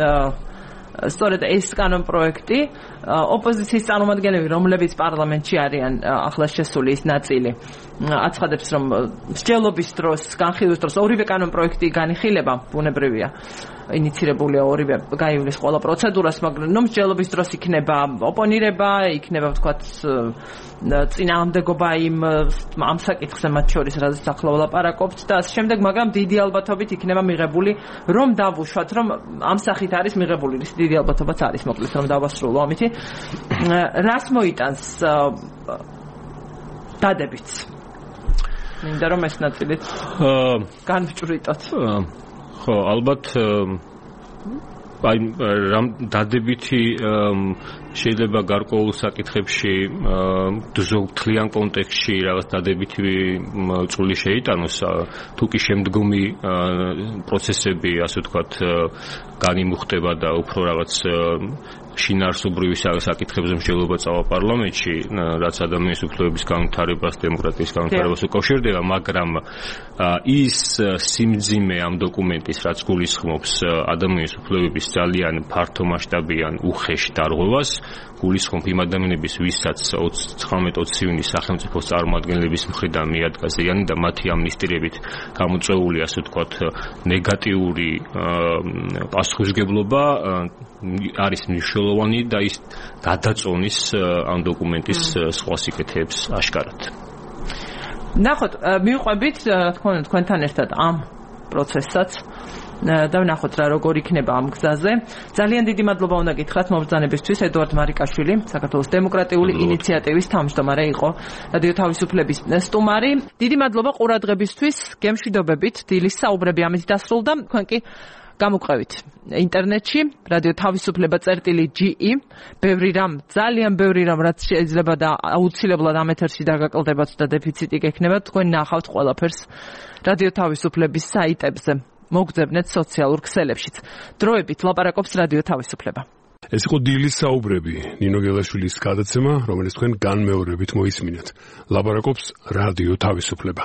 სწორედ ეს კანონპროექტი ოპოზიციის წარმომადგენლები, რომლებიც პარლამენტში არიან ახლა შესული ის ნაწილი, აცხადებს, რომ მსჯელობის დროს, განხილვის დროს ორივე კანონპროექტი განიხილება, ბუნებრივია. ინიცირებულია ორივე გაივლის ყველა პროცედურას, მაგრამ ნუ მსჯელობის დროს იქნება ოპონირება, იქნება ვთქვათ წინააღმდეგობა იმ ამ საკითხზე მათ შორის, რაზეც ახლა ვლაპარაკობთ და ამ შემდეგ, მაგრამ დიდი ალბათობით იქნება მიღებული, რომ დავუშვათ, რომ ამ სახით არის მიღებული, ის დიდი ალბათობაც არის, მოკლედ რომ დავასრულო ამითი. რას მოიტანს დადებით? მინდა რომ ეს ნაწილით განვჭვრიტოთ. ხო, ალბათ აი რამ დადებითი შეიძლება გარკვეულ საკითხებში ძოთლიან კონტექსტში რაღაც დადებითი წვლილი შეიტანოს, თუ კი შემდგომი პროცესები, ასე ვთქვათ, განიმუხტება და უფრო რაღაც შინაარსობრივი საკითხებზე მსჯელობა წავა პარლამენტში, რაც ადამიანის უფლებების განვითარებას, დემოკრატიის განვითარებას უკავშირდება, მაგრამ ის სიმძიმე ამ დოკუმენტის, რაც გულისხმობს ადამიანის უფლებების ძალიან ფართომასშტაბიან უხეშ დარღვევას, გულისხმობ იმ ადამიანების, ვისაც ოცდათხმეტ ოცივნის სახელმწიფოს წარმომადგენლების მხრიდან მიადგა ზიანი და მათი ამნისტირებით გამოწვეული, ასე ვთქვათ, ნეგატიური პასუხისმგებლობა არის მნიშვნელოვანი და ის გადაწონის ამ დოკუმენტის სხვა სიკეთეებს აშკარად. ნახოთ, მივყვებით, რა თქმა უნდა, თქვენთან ერთად ამ პროცესსაც და ვნახოთ რა როგორ იქნება ამ გზაზე. ძალიან დიდი მადლობა უნდა გითხრათ მობრძანებისთვის. ედუარდ მარიკაშვილი, საქართველოს დემოკრატიული ინიციატივის თავმჯდომარე იყო რადიო თავისუფლების სტუმარი. დიდი მადლობა ყურადღებისთვის. გემშვიდობებით. დილის საუბრები ამით დასრულდა. თქვენ კი გამოგყევით ინტერნეტში რადიო თავისუფლება წერტილი ჯი ი. ბევრი რამ, ძალიან ბევრი რამ, რაც შეიძლება და აუცილებლად ამ ეთერში დაგაკლდებათ და დეფიციტი გექნებათ, თქვენ ნახავთ ყველაფერს რადიო თავისუფლების საიტებზე. მოგძებნეთ სოციალურ ქსელებშიც. დროებით ლაპარაკობს რადიო თავისუფლება. ეს იყო დილის საუბრები, ნინო გელაშვილის გადაცემა, რომელიც თქვენ განმეორებით მოისმინეთ. ლაპარაკობს რადიო თავისუფლება.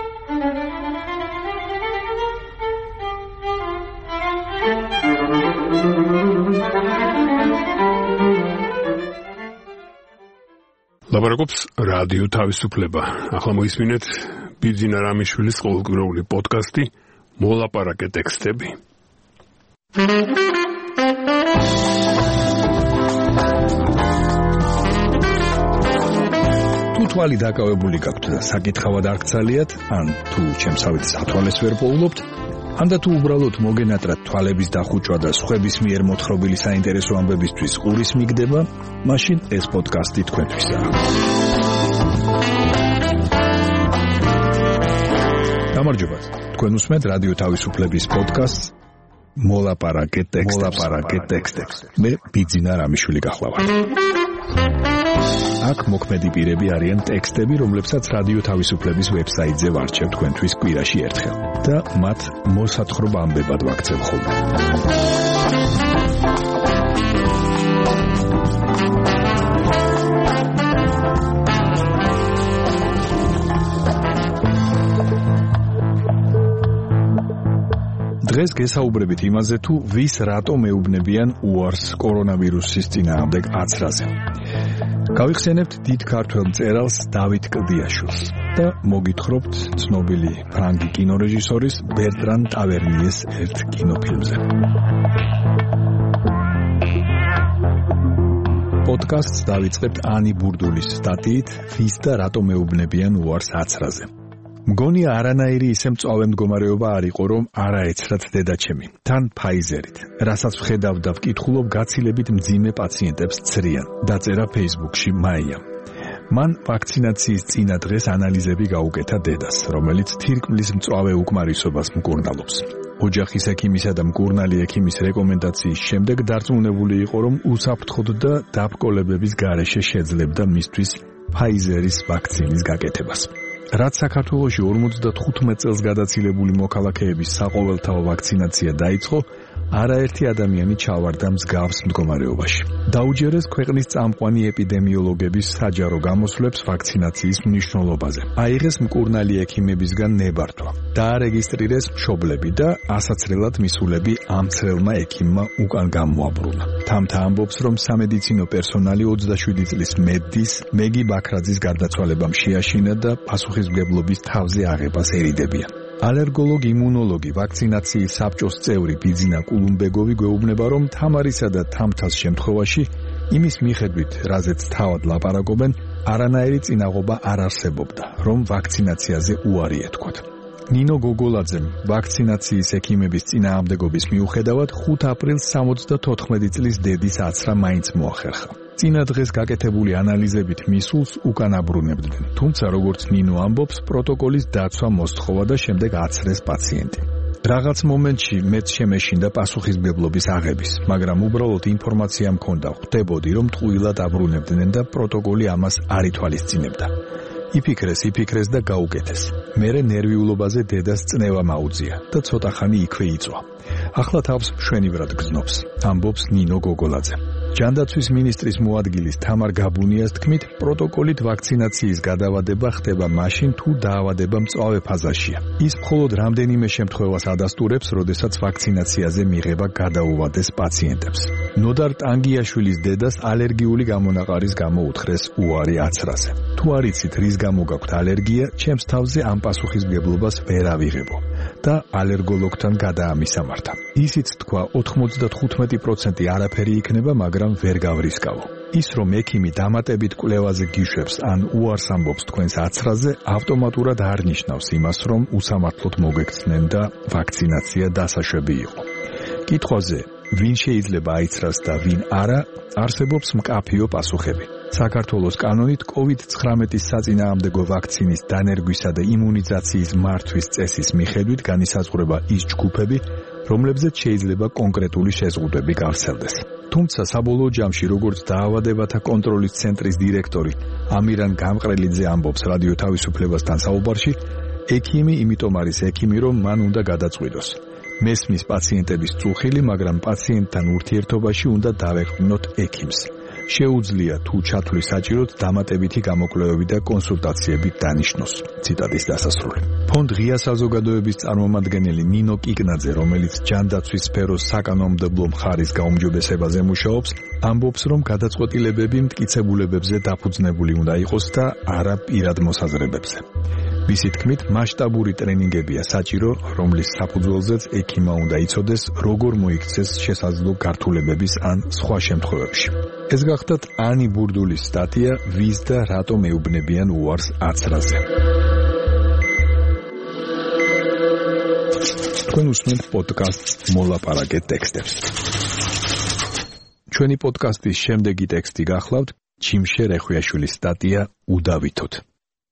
ლაპარაკობს რადიო თავისუფლება. ახლა მოისმინეთ ბიძინა რამიშვილის ყოველკვირეული პოდკასტი მოლაპარაკე ტექსტები. თუ თვალი დაკავებული გაქვთ და საკითხავად არ გცალიათ, ან თუ ჩემსავით სათვალეს ვერ პოულობთ, ან და თუ უბრალოდ მოგენატრათ თვალების დახუჭვა და სხვების მიერ მოთხრობილი საინტერესო ამბებისთვის ყურის მიგდება, მაშინ ეს პოდკასტი თქვენთვისაა. გამარჯობათ. თქვენ უსმენთ რადიო თავისუფლების პოდკასტს მოლაპარაკე ტექსტებს. მოლაპარაკე ტექსტებს. მე ბიძინა რამიშვილი გახლავართ. აქ მოქმედი პირები არიან ტექსტები, რომლებსაც რადიო თავისუფლების ვებსაიტზე ვარჩევ თქვენთვის კვირაში ერთხელ და მათ მოსათხრობამდებად ვაქცევ ხოლმე. დღეს გესაუბრებით იმაზე, თუ ვის რატომ ეუბნებიან უარს კორონავირუსის წინააღმდეგ აცრაზე. გავიხსენებთ დიდ ქართველ მწერალს დავით კლდიაშვილს და მოგითხრობთ ცნობილი ფრანგი კინორეჟისორის ბერტრან ტავერნიეს ერთ კინოფილმზე. პოდკასტს დავიწყებთ ანი ბურდულის სტატიით ვის და რატომ ეუბნებიან უარს აცრაზე. მგონია არანაირი ისე მწვავე მდგომარეობა არ იყო, რომ არა ეცრათ დედაჩემი, თან ფაიზერით. რასაც ვხედავ და ვკითხულობ, გაცილებით მძიმე პაციენტებს ცრიან, დაწერა Facebook-ში მაიამ. მან ვაქცინაციის წინა დღეს ანალიზები გაუკეთა დედას, რომელიც თირკმლის მწვავე უკმარისობას მკურნალობს. ოჯახის ექიმისა და მკურნალი ექიმის რეკომენდაციის შემდეგ დარწმუნებული იყო, რომ უსაფრთხოდ და დაბრკოლებების გარეშე შეძლებდა მისთვის ფაიზერის ვაქცინის გაკეთებას. რაც საქართველოში ორმოცდათხუთმეტ წელს გადაცილებული მოქალაქეების საყოველთაო ვაქცინაცია დაიწყო, არაერთი ადამიანი ჩავარდა მსგავს მდგომარეობაში. დაუჯერეს ქვეყნის წამყვანი ეპიდემიოლოგების საჯარო გამოსვლებს ვაქცინაციის მნიშვნელობაზე. აიღეს მკურნალი ექიმებისგან ნებართვა. დაარეგისტრირეს მშობლები და ასაცრელად მისულები ამცრელმა ექიმმა უკან გამოაბრუნა. თამთა ამბობს, რომ სამედიცინო პერსონალი ოცდაშვიდი წლის მედდის მეგი ბაქრაძის გარდაცვალებამ შეაშინა და პასუხისმგებლობის თავზე აღებას ერიდებიან. ალერგოლოგ იმუნოლოგი ვაქცინაციის საბჭოს წევრი ბიძინა კულუმბეგოვი გვეუბნება, რომ თამარისა და თამთას შემთხვევაში იმის მიხედვით, რაზეც თავად ლაპარაკობენ, არანაირი წინაღობა არ არსებობდა, რომ ვაქცინაციაზე უარი ეთქვათ. ნინო გოგოლაძემ ვაქცინაციის ექიმების წინააღმდეგობის მიუხედავად ხუთი აპრილს სამოცდათოთხმეტი წლის დედის აცრა მაინც მოახერხა. წინა დღეს გაკეთებული ანალიზებით მისულს უკან აბრუნებდნენ, თუმცა როგორც ნინო ამბობს, პროტოკოლის დაცვა მოსთხოვა და შემდეგ აცრეს პაციენტი. რაღაც მომენტში მეც შემეშინდა პასუხისმგებლობის აღების, მაგრამ უბრალოდ ინფორმაცია მქონდა, ხვდებოდი, რომ ტყუილად აბრუნებდნენ და პროტოკოლი ამას არ ითვალისწინებდა. იფიქრეს, იფიქრეს და გაუკეთეს. მერე ნერვიულობაზე დედას წნევა მაუძია და ცოტა ხანი იქვე იწვა. ახლა თავს მშვენივრად გზნობს, ამბობს ნინო გოგოლაძე. ჯანდაცვის მინისტრის მოადგილის თამარ გაბუნიას თქმით, პროტოკოლით ვაქცინაციის გადავადება ხდება მაშინ, თუ დაავადება მწვავე ფაზაშია. ის მხოლოდ რამდენიმე შემთხვევას ადასტურებს, როდესაც ვაქცინაციაზე მიღება გადაუვადეს პაციენტებს. ნოდარ ტანგიაშვილის დედას ალერგიული გამონაყარის გამო უთხრეს უარი აცრაზე. თუ არ იცით, რის გამო გაქვთ ალერგია, ჩემს თავზე ამ პასუხისმგებლობას ვერ ავიღებო და ალერგოლოგთან გადაამისამართა. ისიც თქვა, ოთხმოცდათხუთმეტი პროცენტი არაფერი იქნება, მაგრამ ვერ გავრისკავო. ის რომ ექიმი დამატებით კვლევაზე გიშვებს ან უარს ამბობს თქვენს აცრაზე, ავტომატურად არ ნიშნავს იმას, რომ უსამართლოდ მოგექცნენ და ვაქცინაცია დასაშვები იყო. კითხვაზე, ვინ შეიძლება აიცრას და ვინ არა, არსებობს მკაფიო პასუხები. საქართველოს კანონით კოვიდ ცხრამეტის საწინააღმდეგო ვაქცინის დანერგვისა და იმუნიზაციის მართვის წესის მიხედვით განისაზღვრება ის ჯგუფები, რომლებზეც შეიძლება კონკრეტული შეზღუდვები გავრცელდეს. თუმცა საბოლოო ჯამში, როგორც დაავადებათა კონტროლის ცენტრის დირექტორი ამირან გამყრელიძე ამბობს რადიო თავისუფლებასთან საუბარში, ექიმი იმიტომ არის ექიმი, რომ მან უნდა გადაწყვიტოს. მესმის პაციენტების წუხილი, მაგრამ პაციენტთან ურთიერთობაში უნდა დავეყრდნოთ ექიმს. შეუძლია თუ ჩათვლის საჭიროდ დამატებითი გამოკვლევები და კონსულტაციები დანიშნოს. ციტატის დასასრული. ფონდ ღია საზოგადოების წარმომადგენელი ნინო კიკნაძე, რომელიც ჯანდაცვის სფეროს საკანონმდებლო მხარის გაუმჯობესებაზე მუშაობს, ამბობს, რომ გადაწყვეტილებები მტკიცებულებებზე დაფუძნებული უნდა იყოს და არა პირად მოსაზრებებზე. მისი თქმით, მასშტაბური ტრენინგებია საჭირო, რომლის საფუძველზეც ექიმმა უნდა იცოდეს, როგორ მოიქცეს შესაძლო გართულებების ან სხვა შემთხვევებში. ეს გახდათ ანი ბურდულის სტატია ვის და რატომ ეუბნებიან უარს აცრაზე. თქვენ უსმენთ პოდკასტს მოლაპარაკე ტექსტებს. ჩვენი პოდკასტის შემდეგი ტექსტი გახლავთ ჩიმშე რეხვიაშვილის სტატია უდავითოდ.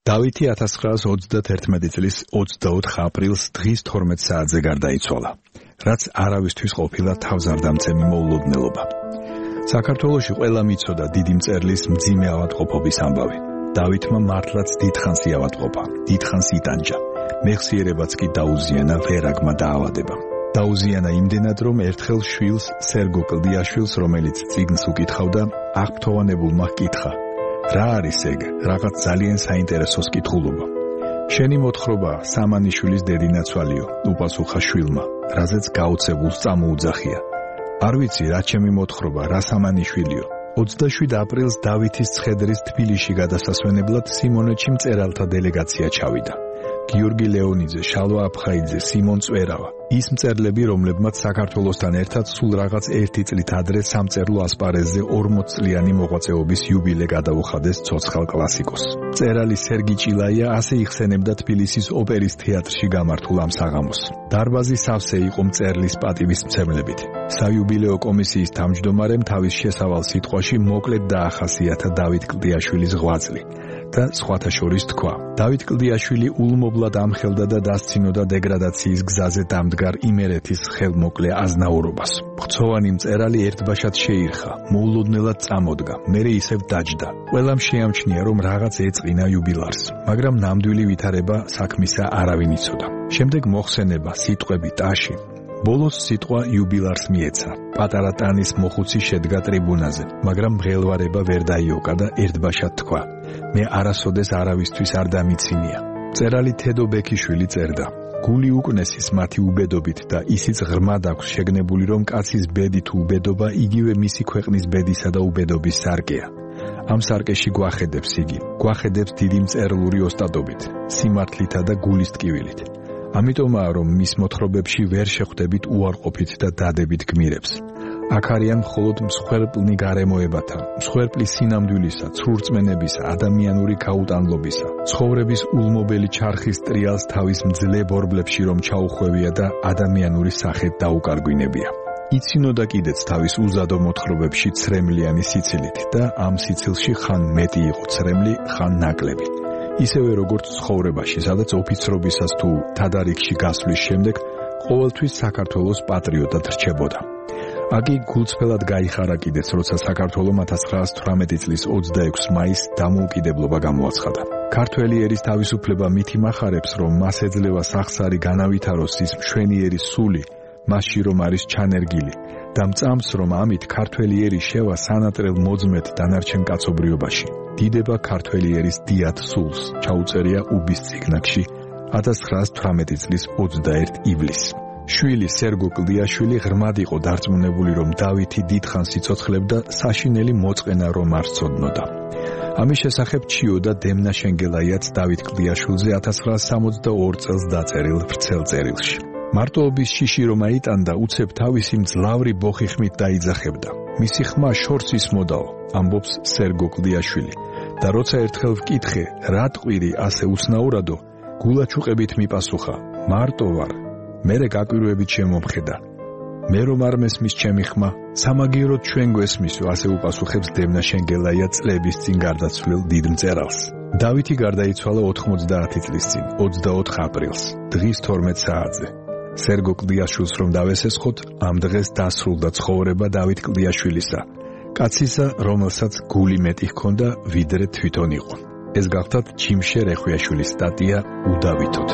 დავითი ათას ცხრაას ოცდათერთმეტი წლის ოცდაოთხ აპრილს დღის თორმეტ საათზე გარდაიცვალა, რაც არავისთვის ყოფილა თავზარდამცემი მოულოდნელობა. საქართველოში ყველამ იცოდა დიდი მწერლის მძიმე ავადმყოფობის ამბავი. დავითმა მართლაც დიდხანს ავადმყოფა, დიდხანს იტანჯა. მეხსიერებაც კი დაუზიანა ვერაგმა დაავადება. დაუზიანა იმდენად, რომ ერთხელ შვილს, სერგო კლდიაშვილს, რომელიც წიგნს უკითხავდა, აღფრთოვანებულმა ჰკითხა: რა არის ეგ? რაღაც ძალიან საინტერესოს კითხულობა. შენი მოთხრობა სამანიშვილის დედინაცვალიო, უპასუხა შვილმა, რაზეც გაოცებულს წამოუძახია. არ ვიცი რა ჩემი მოთხრობა, რა სამანიშვილიო. ოცდაშვიდ აპრილს დავითის ცხედრის თბილისში გადასასვენებლად სიმონეთში მწერალთა დელეგაცია ჩავიდა. გიორგი ლეონიძე, შალვა აფხაიძე, სიმონ წვერავა, ის მწერლები, რომლებმაც საქართველოსთან ერთად სულ რაღაც ერთი წლით ადრე სამწერლო ასპარეზზე ორმოცწლიანი მოღვაწეობის იუბილე გადაუხადეს ცოცხალ კლასიკოსს. მწერალი სერგი ჭილაია ასე იხსენებდა თბილისის ოპერის თეატრში გამართულ ამ საღამოს. დარბაზი სავსე იყო მწერლის პატივისმცემლებით. საიუბილეო კომისიის თავმჯდომარემ თავის შესავალ სიტყვაში მოკლედ დაახასიათა დავით კლდიაშვილის ღვაწლი და სხვათა შორის თქვა: დავით კლდიაშვილი ულმობლად ამხელდა და დასცინოდა დეგრადაციის გზაზე დამდგარ იმერეთის ხელმოკლე აზნაურობას. ღვწოვანი მწერალი ერთბაშად შეირხა, მოულოდნელად წამოდგა, მერე ისევ დაჯდა. ყველამ შეამჩნია, რომ რაღაც ეწყინა იუბილარს, მაგრამ ნამდვილი ვითარება საქმისა არავინ იცოდა. შემდეგ მოხსენება, სიტყვები, ტაში. ბოლოს სიტყვა იუბილარს მიეცა. პატარა ტანის მოხუცი შედგა ტრიბუნაზე, მაგრამ მღელვარება ვერ დაიოკა და ერთბაშად თქვა: მე არასოდეს არავისთვის არ დამიცინია. მწერალი თედო ბექიშვილი წერდა: გული უკნესის მათი უბედობით და ისიც ღრმად აქვს შეგნებული, რომ კაცის ბედი თუ უბედობა იგივე მისი ქვეყნის ბედისა და უბედობის სარკეა. ამ სარკეში გვახედებს იგი, გვახედებს დიდი მწერლური ოსტატობით, სიმართლითა და გულის ტკივილით. ამიტომაა, რომ მის მოთხრობებში ვერ შეხვდებით უარყოფით და დადებით გმირებს. აქ არიან მხოლოდ მსხვერპლნი გარემოებათა, მსხვერპლი სინამდვილისა, ცრურწმენებისა, ადამიანური გაუტანლობისა, ცხოვრების ულმობელი ჩარხის ტრიალს თავის მძლე ბორბლებში რომ ჩაუხვევია და ადამიანური სახედ დაუკარგვინებია. იცინოდა კიდეც თავის უზადო მოთხრობებში ცრემლიანი სიცილით და ამ სიცილში ხან მეტი იყო ცრემლი, ხან ნაკლები. ისევე როგორც ცხოვრებაში, სადაც ოფიცრობისას თუ თადარიგში გასვლის შემდეგ ყოველთვის საქართველოს პატრიოტად რჩებოდა. აგი გულწრფელად გაიხარა კიდეც, როცა საქართველომ ათას ცხრაას თვრამეტი წლის ოცდაექვსი მაისს დამოუკიდებლობა გამოაცხადა. ქართველი ერის თავისუფლება მით იმახარებს, რომ მას ეძლევა სახსარი განავითაროს ის მშვენიერი სული, მასში რომ არის ჩანერგილი და მწამს, რომ ამით ქართველი ერი შევა სანატრელ მოძმეთ დანარჩენ კაცობრიობაში. დიდება ქართველი ერის დიად სულს, ჩაუწერია უბის წიგნაკში ათას ცხრაას თვრამეტი წლის ოცდაერთი ივლისს. შვილი სერგო კლდიაშვილი ღრმად იყო დარწმუნებული, რომ დავითი დიდხანს იცოცხლებდა საშინელი მოწყენა რომ არ სცოდნოდა. ამის შესახებ ჩიოდა დემნა შენგელაიაც დავით კლდიაშვილზე ათას ცხრაას სამოცდაორი წელს დაწერილ ვრცელ წერილში. მარტოობის შიში რომ აიტანდა, უცებ თავისი მძლავრი ბოხიხმით დაიძახებდა. მისი ხმა შორს ისმოდაო, ამბობს სერგო კლდიაშვილი. და როცა ერთხელ ვკითხე, რა ტყვირი ასე უცნაურადო, გულაჩუყებით მიპასუხა: მარტო ვარ. მერე გაკვირვებით შემომხედა. მე რომ არ მესმის ჩემი ხმა, სამაგიეროდ ჩვენ გვესმისო, ასე უპასუხებს დემნა შენგელაია წლების წინ გარდაცვლილ დიდ მწერალს. დავითი გარდაიცვალა ოთხმოცდაათი წლის წინ, ოცდაოთხ აპრილს, დღის თორმეტ საათზე. სერგო კლდიაშვილს რომ დავესესხოთ, ამ დღეს დასრულდა ცხოვრება დავით კლდიაშვილისა, კაცისა, რომელსაც გული მეტი ჰქონდა, ვიდრე თვითონ იყო. ეს გახლდათ ჩიმშე რეხვიაშვილის სტატია უდავითოდ.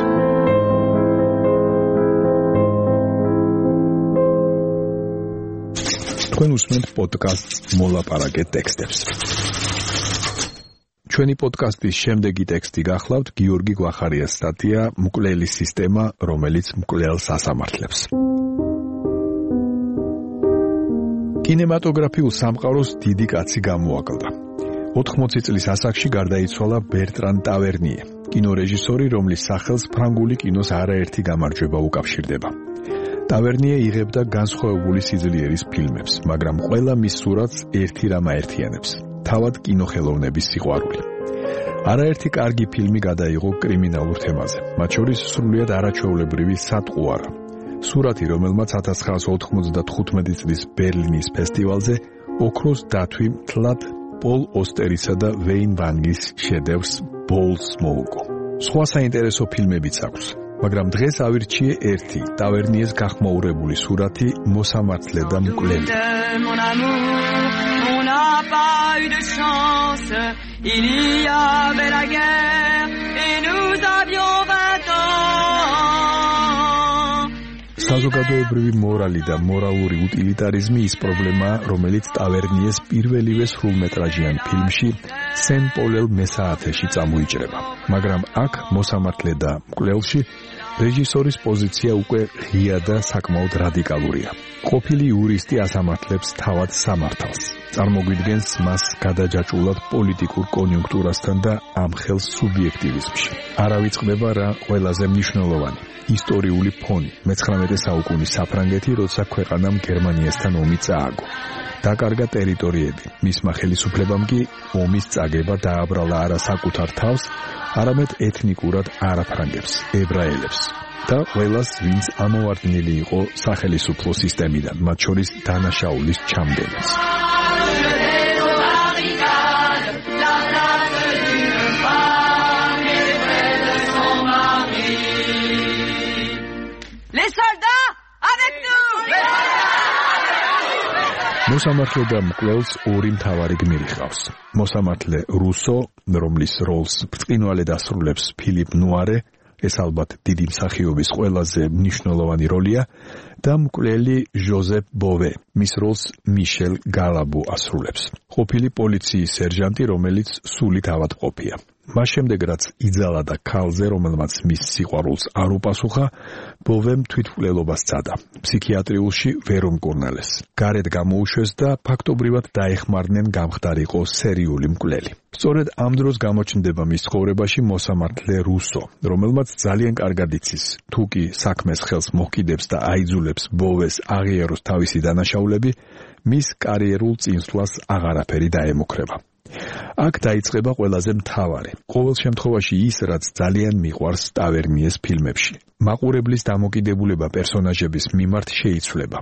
თქვენ უსმენთ პოდკასტს მოლაპარაკე ტექსტებს. ჩვენი პოდკასტის შემდეგი ტექსტი გახლავთ გიორგი გვახარიას სტატია მკვლელი სისტემა, რომელიც მკვლელს ასამართლებს. კინემატოგრაფიულ სამყაროს დიდი კაცი გამოაკლდა. ოთხმოცი წლის ასაკში გარდაიცვალა ბერტრან ტავერნიე, კინორეჟისორი, რომლის სახელს ფრანგული კინოს არაერთი გამარჯვება უკავშირდება. ტავერნიე იღებდა განსხვავებული სიძლიერის ფილმებს, მაგრამ ყველა მის სურათს ერთი რამ აერთიანებს: თავად კინოხელოვნების სიყვარული. არაერთი კარგი ფილმი გადაიღო კრიმინალურ თემაზე, მათ შორის სრულიად არაჩვეულებრივი სატყუარა. სურათი, რომელმაც ათას ცხრაას ოთხმოცდათხუთმეტი წლის ბერლინის ფესტივალზე ოქროს დათვი მთლად პოლ ოსტერისა და ვეინ ვანგის შედევრს ბოლს მოუგო. სხვა საინტერესო ფილმებიც აქვს, მაგრამ დღეს ავირჩიე ერთი ტავერნიეს გახმაურებული სურათი მოსამართლე და მკვლელი. Il y avait la guerre et nous avions vingt ans. საზოგადოებრივი მორალი და მორალური უტილიტარიზმი ის პრობლემაა, რომელიც ტავერნიეს პირველივე სრულმეტრაჟიან ფილმში სენ პოლელ მესაათეში წამოიჭრება. მაგრამ აქ მოსამართლე და მკვლელში რეჟისორის პოზიცია უკვე ღია და საკმაოდ რადიკალურია. ყოფილი იურისტი ასამართლებს თავად სამართალს. წარმოგვიდგენს მას გადაჯაჭვულად პოლიტიკურ კონიუნქტურასთან და ამხელს სუბიექტივიზმში. არ ავიწყდება რა ყველაზე მნიშვნელოვანი. ისტორიული ფონი, მეცხრამეტე საუკუნის საფრანგეთი, როცა ქვეყანამ გერმანიასთან ომი წააგო. დაკარგა ტერიტორიები, მისმა ხელისუფლებამ კი ომის წაგება დააბრალა არა საკუთარ თავს, არამედ ეთნიკურად არაფრანგებს, ებრაელებს და ყველას, ვინც ამოვარდნილი იყო სახელისუფლო სისტემიდან, მათ შორის დანაშაულის ჩამდენიც. მოსამართლე და მკვლელს ორი მთავარი გმირი ყავს. მოსამართლე რუსო, რომლის როლს ბრწყინვალედ ასრულებს ფილიპ ნუარე, ეს ალბათ დიდი მსახიობის ყველაზე მნიშვნელოვანი როლია, და მკვლელი ჟოზეფ ბოვე, მის როლს მიშელ გალაბუ ასრულებს. ყოფილი პოლიციის სერჟანტი, რომელიც სულით ავადმყოფია. მას შემდეგ, რაც იძალა და ქალზე, რომელმაც მის სიყვარულს არ უპასუხა, ბოვემ თვითმკვლელობას სცადა. ფსიქიატრიულში ვერ უმკურნალეს. გარეთ გამოუშვეს და ფაქტობრივად დაეხმარნენ გამხდარიყო სერიული მკვლელი. სწორედ ამ დროს გამოჩნდება მის ცხოვრებაში მოსამართლე რუსო, რომელმაც ძალიან კარგად იცის, თუ კი საქმეს ხელს მოჰკიდებს და აიძულებს ბოვეს აღიაროს თავისი დანაშაულები, მის კარიერულ წინსვლას აღარაფერი დაემუქრება. აქ დაიწყება ყველაზე მთავარი. ყოველ შემთხვევაში ის, რაც ძალიან მიყვარს ტავერნიეს ფილმებში. მაყურებლის დამოკიდებულება პერსონაჟების მიმართ შეიცვლება.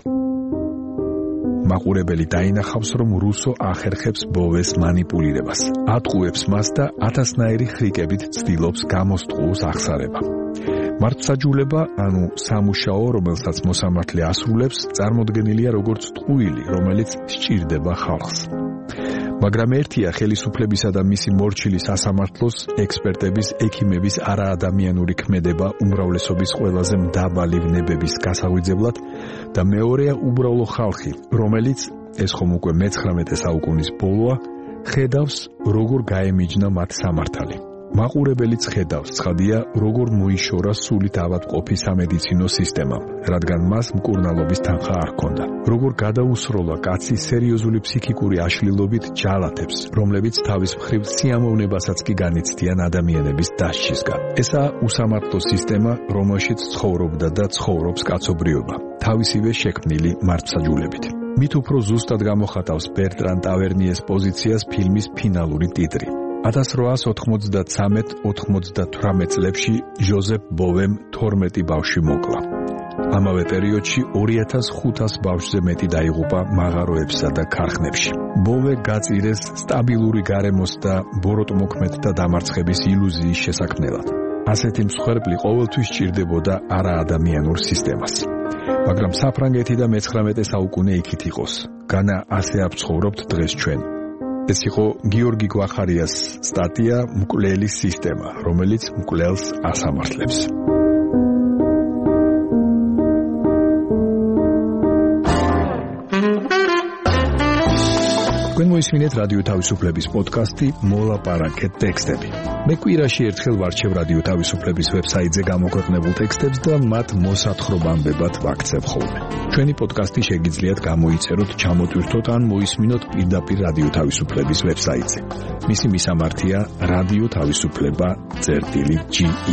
მაყურებელი დაინახავს, რომ რუსო ახერხებს ბოვეს მანიპულირებას, ატყუებს მას და ათასნაირი ხრიკებით ცდილობს გამოსტყუოს აღსარება. მართლმსაჯულება, ანუ სამუშაო, რომელსაც მოსამართლე ასრულებს, წარმოდგენილია როგორც ტყუილი, რომელიც სჭირდება ხალხს. მაგრამ ერთია ხელისუფლებისა და მისი მორჩილის სასამართლოს, ექსპერტების, ექიმების არაადამიანური ქმედება უმრავლესობის ყველაზე მდაბალი ვნებების გასაღვიძებლად და მეორეა უბრალო ხალხი, რომელიც, ეს ხომ უკვე მეცხრამეტე საუკუნის ბოლოა, ხედავს, როგორ გაემიჯნა მათ სამართალი. მაყურებელიც ხედავს, ცხადია, როგორ მოიშორა სულით ავადმყოფი სამედიცინო სისტემამ, რადგან მას მკურნალობის თანხა არ ჰქონდა. როგორ გადაუსროლა კაცი სერიოზული ფსიქიკური აშლილობით ჯალათებს, რომლებიც თავის მხრივ სიამოვნებასაც კი განიცდიან ადამიანების დასჯისგან. ესაა უსამართლო სისტემა, რომელშიც ცხოვრობდა და ცხოვრობს კაცობრიობა, თავისივე შექმნილი მართლმსაჯულებით. მით უფრო ზუსტად გამოხატავს ბერტრან ტავერნიეს პოზიციას ფილმის ფინალური ტიტრი. ათას რვაას ოთხმოცდათსამეტ ოთხმოცდათვრამეტ წლებში ჟოზეფ ბოვემ თორმეტი ბავშვი მოკლა. ამავე პერიოდში ორი ათას ხუთას ბავშვზე მეტი დაიღუპა მაღაროებსა და ქარხნებში. ბოვე გაწირეს სტაბილური გარემოს და ბოროტმოქმედთა დამარცხების ილუზიის შესაქმნელად. ასეთი მსხვერპლი ყოველთვის სჭირდებოდა არაადამიანურ სისტემას. მაგრამ საფრანგეთი და მეცხრამეტე საუკუნე იქით იყოს. განა ასე აბცხოვრობთ დღეს ჩვენ. ეს იყო გიორგი გვახარიას სტატია მკვლელის სისტემა, რომელიც მკვლელს ასამართლებს. თქვენ მოისმინეთ რადიო თავისუფლების პოდკასტი მოლაპარაკეთ ტექსტები. მე კვირაში ერთხელ ვარჩევ რადიო თავისუფლების ვებსაიტზე გამოქვეყნებულ ტექსტებს და მათ მოსათხრობამდებად ვაქცევ ხოლმე. ჩვენი პოდკასტი შეგიძლიათ გამოიწეროთ, ჩამოტვირთოთ ან მოისმინოთ პირდაპირ რადიო თავისუფლების ვებსაიტზე. მისი მისამართია რადიო თავისუფლება წერტილი ჯი ი.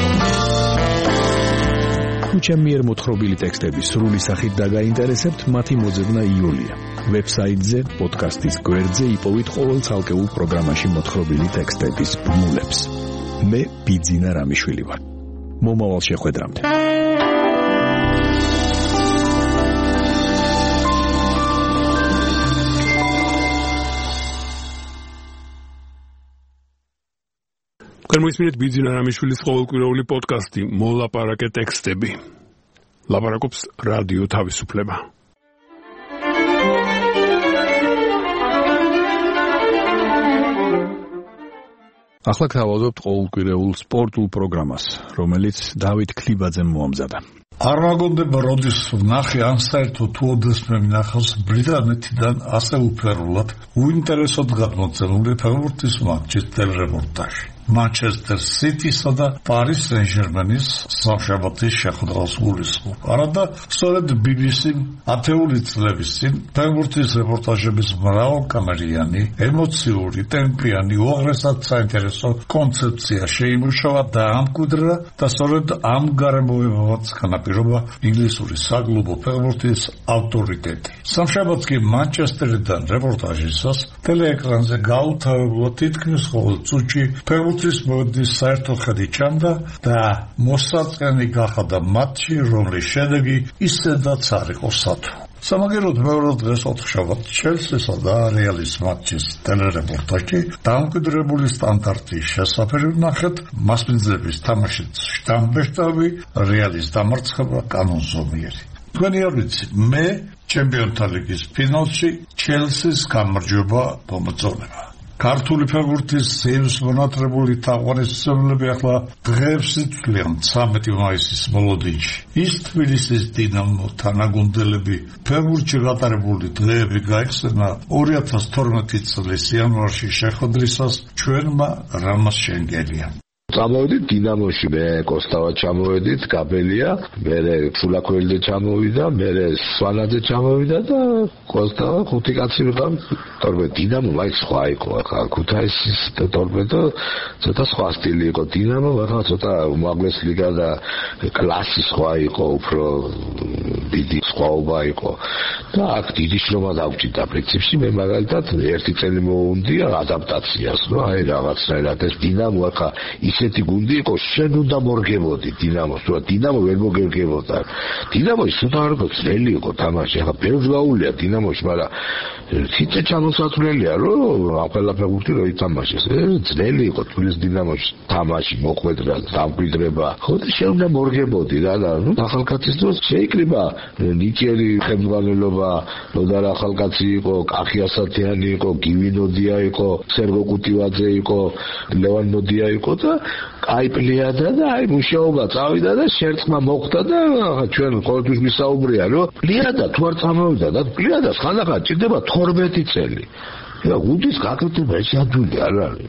თუ ჩემი მიერ მოთხრობილი ტექსტები სრული სახით დაგაინტერესებთ, მათი მოძებნა იოლია. ვებსაიტზე, პოდკასტის გვერდზე იპოვით ყოველ ცალკეულ პროგრამაში მოთხრობილი ტექსტების ბმულებს. მე ბიძინა რამიშვილი ვარ. მომავალ შეხვედრამდე. გამოისმინეთ ბიძინა რამიშვილის ყოველკვირეული პოდკასტი მოლაპარაკე ტექსტები. ლაპარაკობს რადიო თავისუფლება. ახლა გავავზობთ ყოველკვირეულ სპორტულ პროგრამას, რომელიც დავით ქლიბაძემ მოამზადა. არ მაგონდება როდის ვნახე ან საერთოდ თუ ოდესმე ვნახავს ბრიტანეთიდან ასე უფერულად უინტერესოდ გადმოცემული ფეხბურთის მატჩის ტელერეპორტაჟი. Manchester City-სა და Paris Saint-Germain-ის სამშაბათის შეხვედრას გულისხმობ. არადა სწორედ ბი ბი სი-მ ათეული წლების წინ ფეხბურთის რეპორტაჟების მრავალკამერიანი, ემოციური, ტემპიანი, უაღრესად საინტერესო კონცეფცია შეიმუშავა და ამკვიდრა და სწორედ ამ გარემოებებაც განაპირობა ინგლისური საკლუბო ფეხბურთის ავტორიტეტი. სამშაბათს კი მანჩესტერიდან რეპორტაჟისას ტელეეკრანზე გაუთავებლად თითქმის ყოველ წუთში ფეხბურთის მოედნის საერთო ხედი ჩანდა და მოსაწყენი გახადა მატჩი, რომლის შედეგი ისედაც არ იყო სათო. სამაგეროდ მეორე დღეს ოთხშაბათს ჩელსისა და რეალის მატჩის ტელერეპორტაჟი დამკვიდრებული სტანდარტის შესაფერი ვნახეთ, მასპინძლების თამაშის შტამბეშტავი, რეალის დამარცხება კანონზომიერი. თქვენი არ ვიცი, მე ჩემპიონთა ლიგის ფინალში ჩელსის გამარჯვება მომწონება. ქართული ფეხბურთის ზეიმს მონატრებული თაყვანისმცემლები ახლა დღეებს იცვლიან ცამეტი მაისის მოლოდინში. ის თბილისის დინამო თანაგუნდელები ფეხბურთში გატარებული დღეები გაიხსენა ორი ათას თორმეტი წლის იანვარში შეხვედრისას ჩვენმა რამაზ შენგელია. წამოვედით დინამოში, მე კოსტავა ჩამოვედით, გაბელია, მე ფულაკოელდე ჩამოვიდა, მე სვანაძე ჩამოვიდა და კოსტავა ხუთი კაცი ვიყავ. თორემ დინამო მაინც სხვა იყო, ახლა ქუთაისის თორმეტო ცოტა სხვა სტილი იყო. დინამო ახლა ცოტა უმაღლეს ლიგა და კლასი სხვა იყო, უფრო დიდი სხვაობა იყო. და აქ დიდი შრომა დავჭირდა პრინციპში, მე მაგალითად ერთი წელი მოუნდია ადაპტაციას, რომ აი რაღაცნაირად ეს დინამო ახლა ისეთი გუნდი იყო, შენ უნდა მორგებოდი დინამოს, თუ დინამო ვერ მოგერგებოდა. დინამოს ცოტა არ იყო ძნელი იყო თამაში, ახლა ბევრს გაუვლია დინამოში, მაგრამ ციტე ჩამოსათვლელია, რომ ყველა ფეხბურთი რო ითამაშეს. ძნელი იყო თბილისის დინამოში თამაში, მოხვედრა, დამკვიდრება. ხო და შენ უნდა მორგებოდი რა და ნუ ახალკაცის დროს შეიკრიბა ნიჭიერი ხელმძღვანელობა, ნოდარ ახალკაცი იყო, კახი ასათიანი იყო, გივინოდია იყო, სერგო კუტივაძე იყო, ლევან ნოდია იყო და აი პლიადა და აი მუშაობა წავიდა და შერწყმა მოხდა და ჩვენ ყოველთვის ვისაუბრია რომ პლიადა თუ არ წამოვიდა და პლიადას ხანდახან ჭირდება თორმეტი წელი. და გუნდის გაკეთება ეს ადვილი არ არის.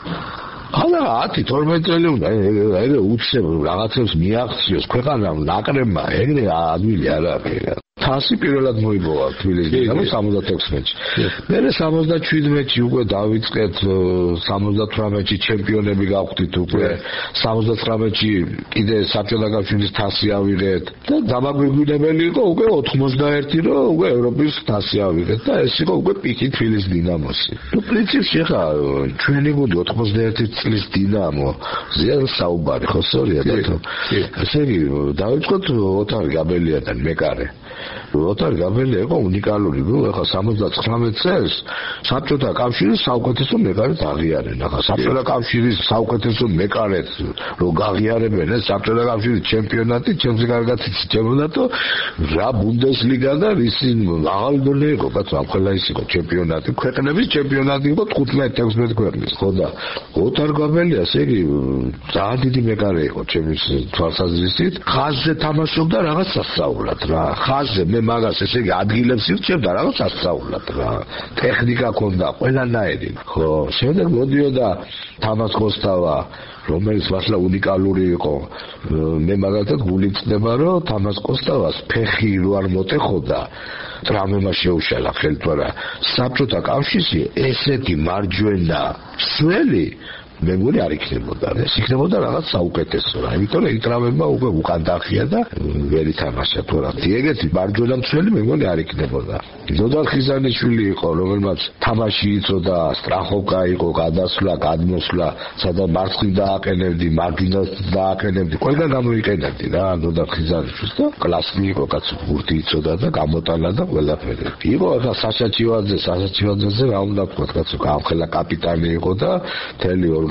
ხალა ათი თორმეტი წელი უნდა ეგრე უცებ რაღაცებს მიაღწიოს ქვეყანამ ნაკრებმა ეგრე ადვილი არ არის. თასი პირველად მოიპოვა თბილისის დინამოს სამოცდათექვსმეტში. მერე სამოცდაჩვიდმეტში უკვე დავიწყეთ, სამოცდათვრამეტში ჩემპიონები გავხდით უკვე, სამოცდათხრამეტში კიდე საბჭოთა კავშირის თასი ავიღეთ და დამაგვირგვინებელი იყო უკვე ოთხმოცდაერთი რომ უკვე ევროპის თასი ავიღეთ და ეს იყო უკვე პიკი თბილისის დინამოსი. ნუ პრინციპში ხა ჩვენი გუნდი ოთხმოცდაერთი წლის დინამო ზიან საუბარი ხო სწორია და ესე იგი დავიწყოთ ოთარ გაბელიათან მეკარე. ოთარ გაბელია იყო უნიკალური, ნუ ახლა სამოცდათხრამეტ წელს საბჭოთა კავშირის საუკეთესო მეკარედ აღიარენ. ახლა საბჭოთა კავშირის საუკეთესო მეკარედ რო გაღიარებენ ეს საბჭოთა კავშირის ჩემპიონატი, ჩემზე კარგად იცი ჩემპიონატო, რა ბუნდესლიგა და ისი აღარ დონე იყო, ბაცო, ამ ყველა ის იყო ჩემპიონატი, ქვეყნების ჩემპიონატი იყო თხუთმეტ ექვსმეტ ქვეყნის, ხო და ოთარ გაბელია ესე იგი ძალიან დიდი მეკარე იყო ჩემის თვალსაზრისით. ხაზზე თამაშობდა რაღაც სასწაულად რა. ხაზზე მე მაგას ესე იგი ადგილებს ირჩევდა რაღაც ასწავლად რა. ტექნიკა ქონდა ყველანაირი. ხო, შემდეგ მოდიოდა თამას კოსტავა, რომელიც მართლა უნიკალური იყო. მე მაგალითად გულიწდება, რომ თამას კოსტავას ფეხი რო არ მოტეხოდა, ტრამვემა შეუშალა ხელთვარა. საბჭოთა კავშირში ესეთი მარჯვენა სველი მე მგონი არ იქნებოდა. ეს იქნებოდა რაღაც საუკეთესო რა. იმიტომ რომ იტრავებმა უკვე უკან დახია და ვერ ითამაშა თუ რა. ეგეთი მარჯვენა მცველი მე მგონი არ იქნებოდა. ზოდარ ხიზანიშვილი იყო, რომელმაც თამაში იცოდა, სტრახოვკა იყო, გადასვლა, გადმოსვლა, სადაც მარცხნივ დააყენებდი, მარგინალს დააყენებდი, ყველგან გამოიყენებდი რა, ზოდარ ხიზანიშვილს და კლასი იყო, კაცო, ბურთი იცოდა და გამოტანა და ყველაფერი. იყო ახლა საშა ჩივაძე, საშა ჩივაძეზე რა უნდა ვთქვა, კაცო, გამხელა კაპიტანი იყო და თელი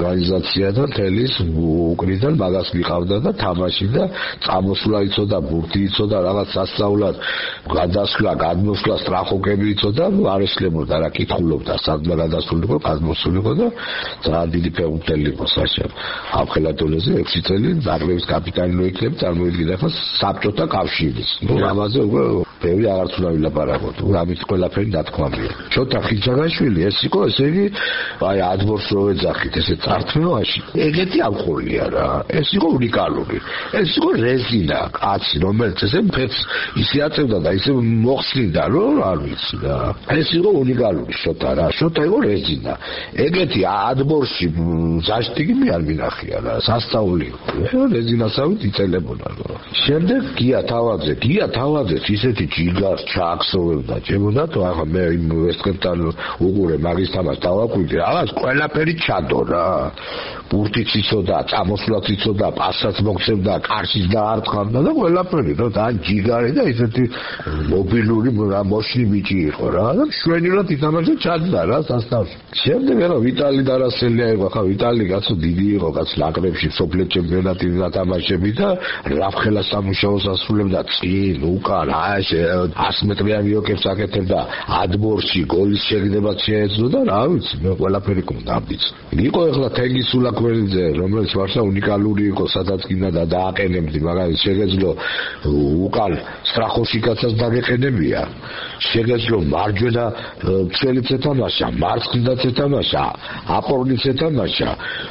ორგანიზაცია და თელის უკრიდან მაგას მიყავდა და თამაში და წამოსვლა იცოდა, ბურთი იცოდა, რაღაც სასწაულად გადასვლა, გადმოსვლა, სტრახოკები იცოდა, არესლებოდა რა კითხულობდა, სადმა გადასულიყო, გადმოსულიყო და ძალიან დიდი ფეხბურთელი იყო საშა. ამ ხელათოლეზე ექვსი წელი ზაგრების კაპიტანი რო იქნება, წარმოიდგინე ახლა საბჭოთა კავშირის. ნუ ამაზე უკვე ბევრი აღარც უნდა ვილაპარაკოთ. ამით ყველაფერი დათქმამია. შოთა ხიჩაგაშვილი ეს იყო, ესე იგი, აი ადბორს რო ეძახით, ესე წართმევაში. ეგეთი ამხოლია რა. ეს იყო უნიკალური. ეს იყო რეზინა, კაცი, რომელიც ესე ფეთს ისე აწევდა და ისე მოხსნიდა, რომ არ ვიცი რა. ეს იყო უნიკალური შოთა რა. შოთა იყო რეზინა. ეგეთი ადბორში ზაშტიკი მე არ მინახია რა. სასწაული იყო. რეზინასავით იწელებოდა რა. შემდეგ გია თავაძე, გია თავაძე ისეთი ჯიგარს ჩააქსოვებდა. ჩემოდა თუ ახლა მე იმ ვესტკემპთან უყურე მაგის თამაშს დავაკვირდი, რაღაც ყველაფერი ჩადო რა. ბურთიც იცოდა, წამოსვლაც იცოდა, პასაც მოგცემდა, კარშიც დაარტყამდა და ყველაფერი რა. და ჯიგარი და ისეთი მობილური რა მოშნი ბიჭი იყო რა. და მშვენივრად ითამაშა ჩადდა რა სასწაულში. შემდეგ რა ვიტალი დარასელია იყო, ხა ვიტალი კაცო დიდი იყო, კაც ნაკრებში სოფლიო ჩემპიონატი დათამაშები და რაფხელა სამუშაოს ასრულებდა წინ, უკან, აი ას მეტრიანი ოკებს აკეთებდა ადბორში, გოლის შეგდებაც შეეძლო და რა ვიცი, მე ყველაფერი მქონდა ამბიც. იყო ახლა თენგისულა ქველიძე, რომელიც ვარსა უნიკალური იყო, სადაც გინდა და დააყენებდი, მაგალითად შეგეძლო უკან სტრახოში კაცას დაგეყენებია. შეგეძლო მარჯვენა მცველიც ეთამაშა, მარცხნიდაც ეთამაშა, აპორნიც ეთამაშა.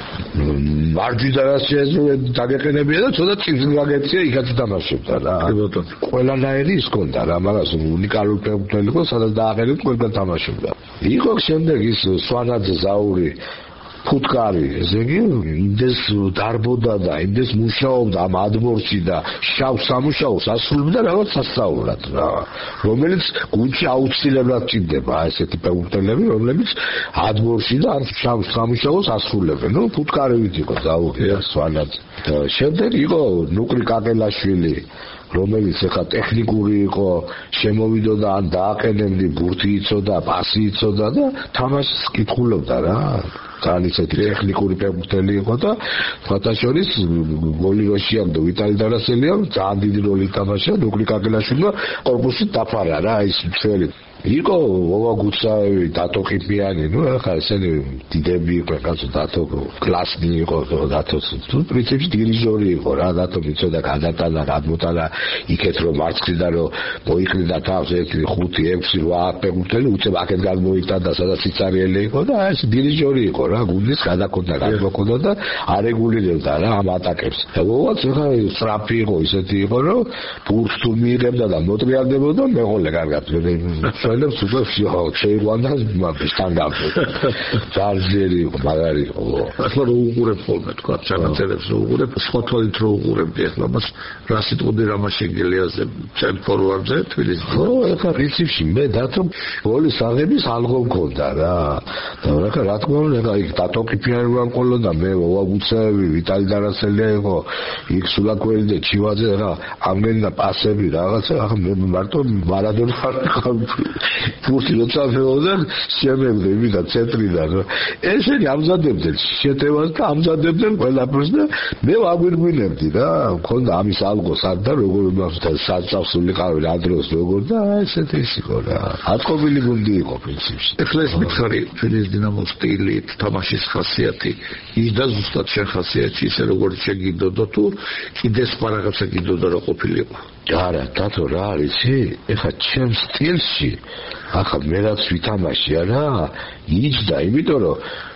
მარჯვიდანაც შეეძლო დაგეყენებია და ცოტა წინს გაგეცია, იქაც ეთამაშებდა რა. ყველანაირი ის ქონდა რა, მაგას უნიკალური ფეხბურთელი იყო, სადაც დააყენებთ ყველგან თამაშობდა. იყო შემდეგ ის სვანაძე ზაური ფუტკარი, ესე იგი, იმდეს დარბოდა და იმდეს მუშაობდა ამ ადბორში და შავ სამუშაოს ასრულებდა რაღაც სასწაულად რა, რომელიც გუნდში აუცილებლად ჭირდება ესეთი ფეხბურთელები, რომლებიც ადბორში და ამ შავ სამუშაოს ასრულებენ. ნუ ფუტკარივით იყო ზაური და სვანაძე. შემდეგ იყო ნუკრი კაკელაშვილი, რომელიც ახლა ტექნიკური იყო, შემოვიდოდა ან დააყენებდი, ბურთი იცოდა, პასი იცოდა და თამაშს კითხულობდა რა. ძალიან ისეთი ტექნიკური ფეხბურთელი იყო და სხვათა შორის გოლი რო შეამდა ვიტალი დარასელიამ ძალიან დიდი როლი ითამაშა ნუკრი კაკელაშვილმა კორპუსით დაფარა რა ის მცველი. იყო ვოვა გუცაევი, დათო ყიფიანი, ნუ ახლა ესენი დიდები იყო, კაცო დათო კლასნი იყო, დათო თუ პრინციპში დირიჟორი იყო რა, დათო მიცოდა გადატანა, გადმოტანა იქეთ რომ მარცხნიდან რომ მოიყრიდა თავს ერთი ხუთი ექვსი რვა ფეხბურთელი უცებ აქეთ გადმოიტანდა, სადაც იცარიელი იყო და ეს დირიჟორი იყო რა, გუნდის გადაკონდა, გადმოქონდა და არეგულირებდა რა ამ ატაკებს. და ვოვაც ახლა სწრაფი იყო, ისეთი იყო რომ ბურთს თუ მიიღებდა და მოტრიალდებოდა, მეღოლე კარგად ელებს უკვე შეიყვანდა მაგისთან გამო. ძარზერი იყო, მაგარი იყო. ახლა რო უყურებ ხოლმე თქვა, ჩანაწერებს რო უყურებ, სხვა თვალით რო უყურებდი ახლა მას რა სიტყვები რა მაშეგელიაზე, ჩემ ფორვარდზე თბილისში. ხო, ახლა პრინციპში მე დათო გოლის აღების ალღო მქონდა რა. და ახლა რა თქმა უნდა, ახლა იქ დათო ყიფიანი რა მყოლოდა, მე ვოვა გუცაევი, ვიტალი დარასელია იყო, იქ სულაკველი და ჩივაძე რა, ამგენდა პასები რაღაცა, ახლა მე მარტო მარადონა ხარ ფურსი როცა მეოდა შემეგდე ვიდა ცენტრიდან ესენი ამზადებდნენ შეტევას და ამზადებდნენ ყველაფერს და მე ვაგვირგვინებდი რა მქონდა ამის ალგო სად და როგორ საწავსული ყავი რა დროს როგორ და ესეთი ის იყო რა ატყობილი გუნდი იყო პრინციპში. ეხლა ეს მითხარი ჩვენის დინამოს სტილით თამაშის ხასიათი ის და ზუსტად შენ ხასიათი ისე როგორც შეგიდოდა თუ კიდე სხვა რაღაცა გიდოდა რა ყოფილიყო. არა, დათო რა არის, ეხლა ჩემ სტილში ახლა მე რაც ვითამაშია რა, იჯდა, იმიტომ რომ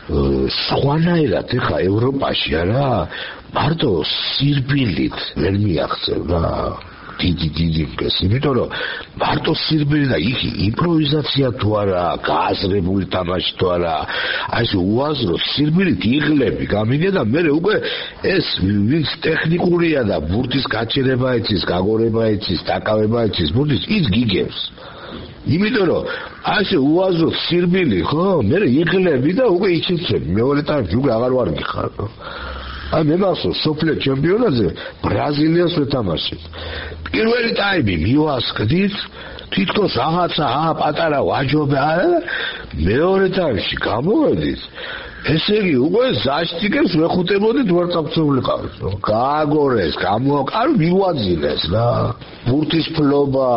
სხვანაირად ეხლა ევროპაში რა, მარტო სირბილით ვერ მიაღწევ რა. დიდი დიდი ეს იმიტომ რომ მარტო სირბილი და იქ იმპროვიზაცია თუ არა, გააზრებული თამაში თუ არა, აი ეს უაზრო სირბილით იღლები გამიგე და მე უკვე ეს ვინც ტექნიკურია და ბურთის გაჩერება იცის, გაგორება იცის, დაკავება იცის, ბურთის ის გიგებს. იმიტომ რომ აი ეს უაზრო სირბილი ხო, მე იღლები და უკვე იჩიცები, მეორე ტაიმში უკვე აღარ ვარ მიხარ. აი მე მახსოვს სოფლიო ჩემპიონატზე ბრაზილიას ვეთამაშეთ. პირველი ტაიმი მივასკდით, თითქოს რაღაცა აა პატარა ვაჯობე არა, მეორე ტაიმში გამოვედით. ესე იგი, უკვე ზაშტიკებს ვეხუტებოდით ვერწაფცულიყავს. გააგორეს, გამოაკარ მივაძინეს რა. ბურთის ფლობა,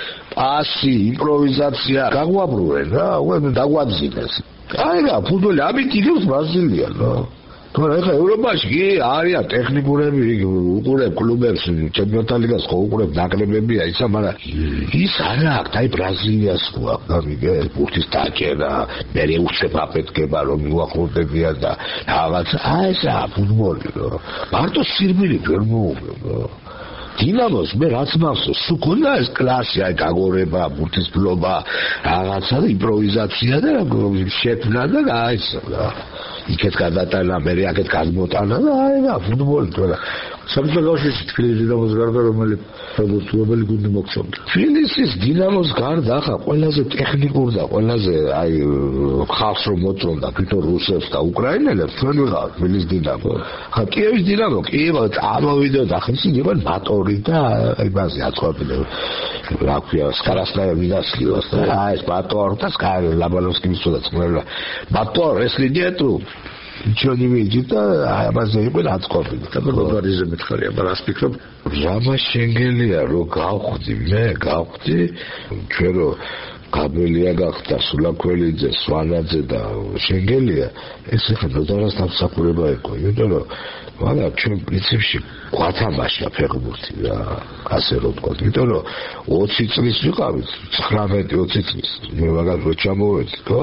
პასი, იმპროვიზაცია გაგვაბრუენ რა, უკვე დაგვაძინეს. აი რა, ფუტბოლი ამით იგებს ბრაზილია რა. თორე ხა ევროპაში კი არიან ტექნიკურები, უყურებ კლუბებს, ჩემპიონთა ლიგას ხო უყურებ ნაკრებებია ისა, მაგრამ ის არა აქვს, აი ბრაზილიას ხო აქვს, გამიგე, ბურთის დაჭერა, მე უცებ აფეთქება რომ მივახურდებიან და რაღაც, აი ესა ფუტბოლი რა. მარტო სირბილით ვერ მოუღებ რა. დინამოს მე რაც მახსოვს, სულ ქონდა ეს კლასი, აი გაგორება, ბურთის ფლობა, რაღაცა და იმპროვიზაცია და შექმნა და აი ეს რა. იქეთ გადატანა, მე აქეთ გადმოტანა და აი რა, ფუტბოლი თორე. სამწუხაროდ კავშირში თბილისის დინამოს გარდა რომელი პროფესიონალი გუნდი მოგწონდა. თბილისის დინამოს გარდა ხა ყველაზე ტექნიკურ და ყველაზე აი ხალხს რომ მოწონდა თვითონ რუსებს და უკრაინელებს ჩვენ ვიღავ თბილისის დინამო. ხა კიევის დინამო კიევა ამოვიდა და ხის იყო მატორი და აი ბაზი აწყობილი. რა ქვია სკარასნაევი დასლიოს და აი ეს მატორი და სკარ ლაბანოვსკი მისულა წმერლა. მატორ ეს ლიდიეტუ Niciun nimic, aia m-a zis, bă, ați copii. Dar nu vă doar mit care, dar ați picăm. Rama Schengelia, ro gauchti, me gauchti, cero კაბელია გახდა სულაკველიძე, სვანაძე და შენგელია, ეს ახლა ნოდარას დამსახურება იყო, იმიტომ რომ ვალა ჩვენ პრინციპში გვათამაშა ფეხბურთი რა, ასე რომ ვთქვა, იმიტომ რომ ოცი წლის ვიყავით, ცხრამეტი ოცი წლის, მე მაგალითად ჩამოვედი, ხო?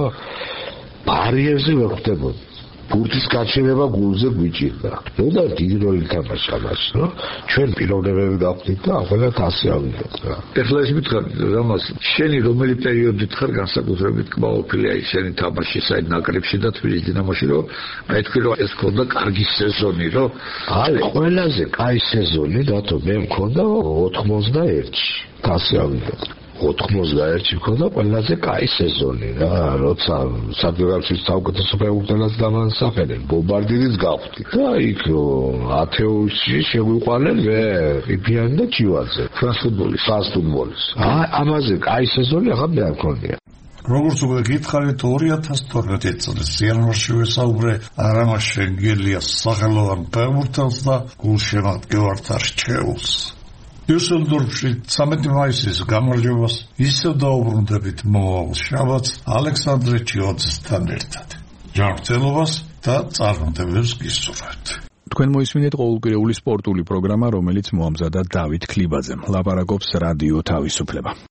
ბარიერზე ვერ ხვდებოდი. ბურთის გაჩერება გულზე გვიჭირდა. ნუ და დიდი როლი თამაშა მას, რა. ჩვენ პიროვნებები გავხდით და ახლა ასე ავიდეთ რა. ეხლა ის მითხარ, რამას შენი რომელი პერიოდით ხარ განსაკუთრებით კმაყოფილი აი შენი თამაში საერთოდ ნაკრებში და თბილისის დინამოში, რომ მე თქვი რომ ეს ქონდა კარგი სეზონი, რომ აი ყველაზე კაი სეზონი რატო მე მქონდა ოთხმოცდაერთში. ასე ავიდეთ. ოთხმოცდაერთში მქონდა ყველაზე კაი სეზონი რა, როცა საფრანგეთის საუკეთესო ფეხბურთელს დამასახელენ, ბომბარდირის გავხდი. და იქ ათეულში შეგვიყვანენ მე, ყიფიანი და ჩივაძე, ფრანს ფუტბოლის, ფრანს ფუტბოლის. აი, ამაზე კაი სეზონი ახლა მე არ მქონია. როგორც უკვე გითხარით, ორი ათას თორმეტი წლის იანვარში ვესაუბრე არამა შენგელიას სახელოვან ფეხბურთელს და გულშემატკივართ არჩეულს. Düsseldorfში სამი მაისის გამარჯვებას ისევ დაუბრუნდებით მომავალ შაბათს ალექსანდრე ჩიოძესთან ერთად. ჯანმრთელობას და წარმატებებს გისურვებთ. თქვენ მოისმინეთ ყოველკვირეული სპორტული პროგრამა, რომელიც მოამზადა დავით ქლიბაძემ. ლაპარაკობს რადიო თავისუფლება.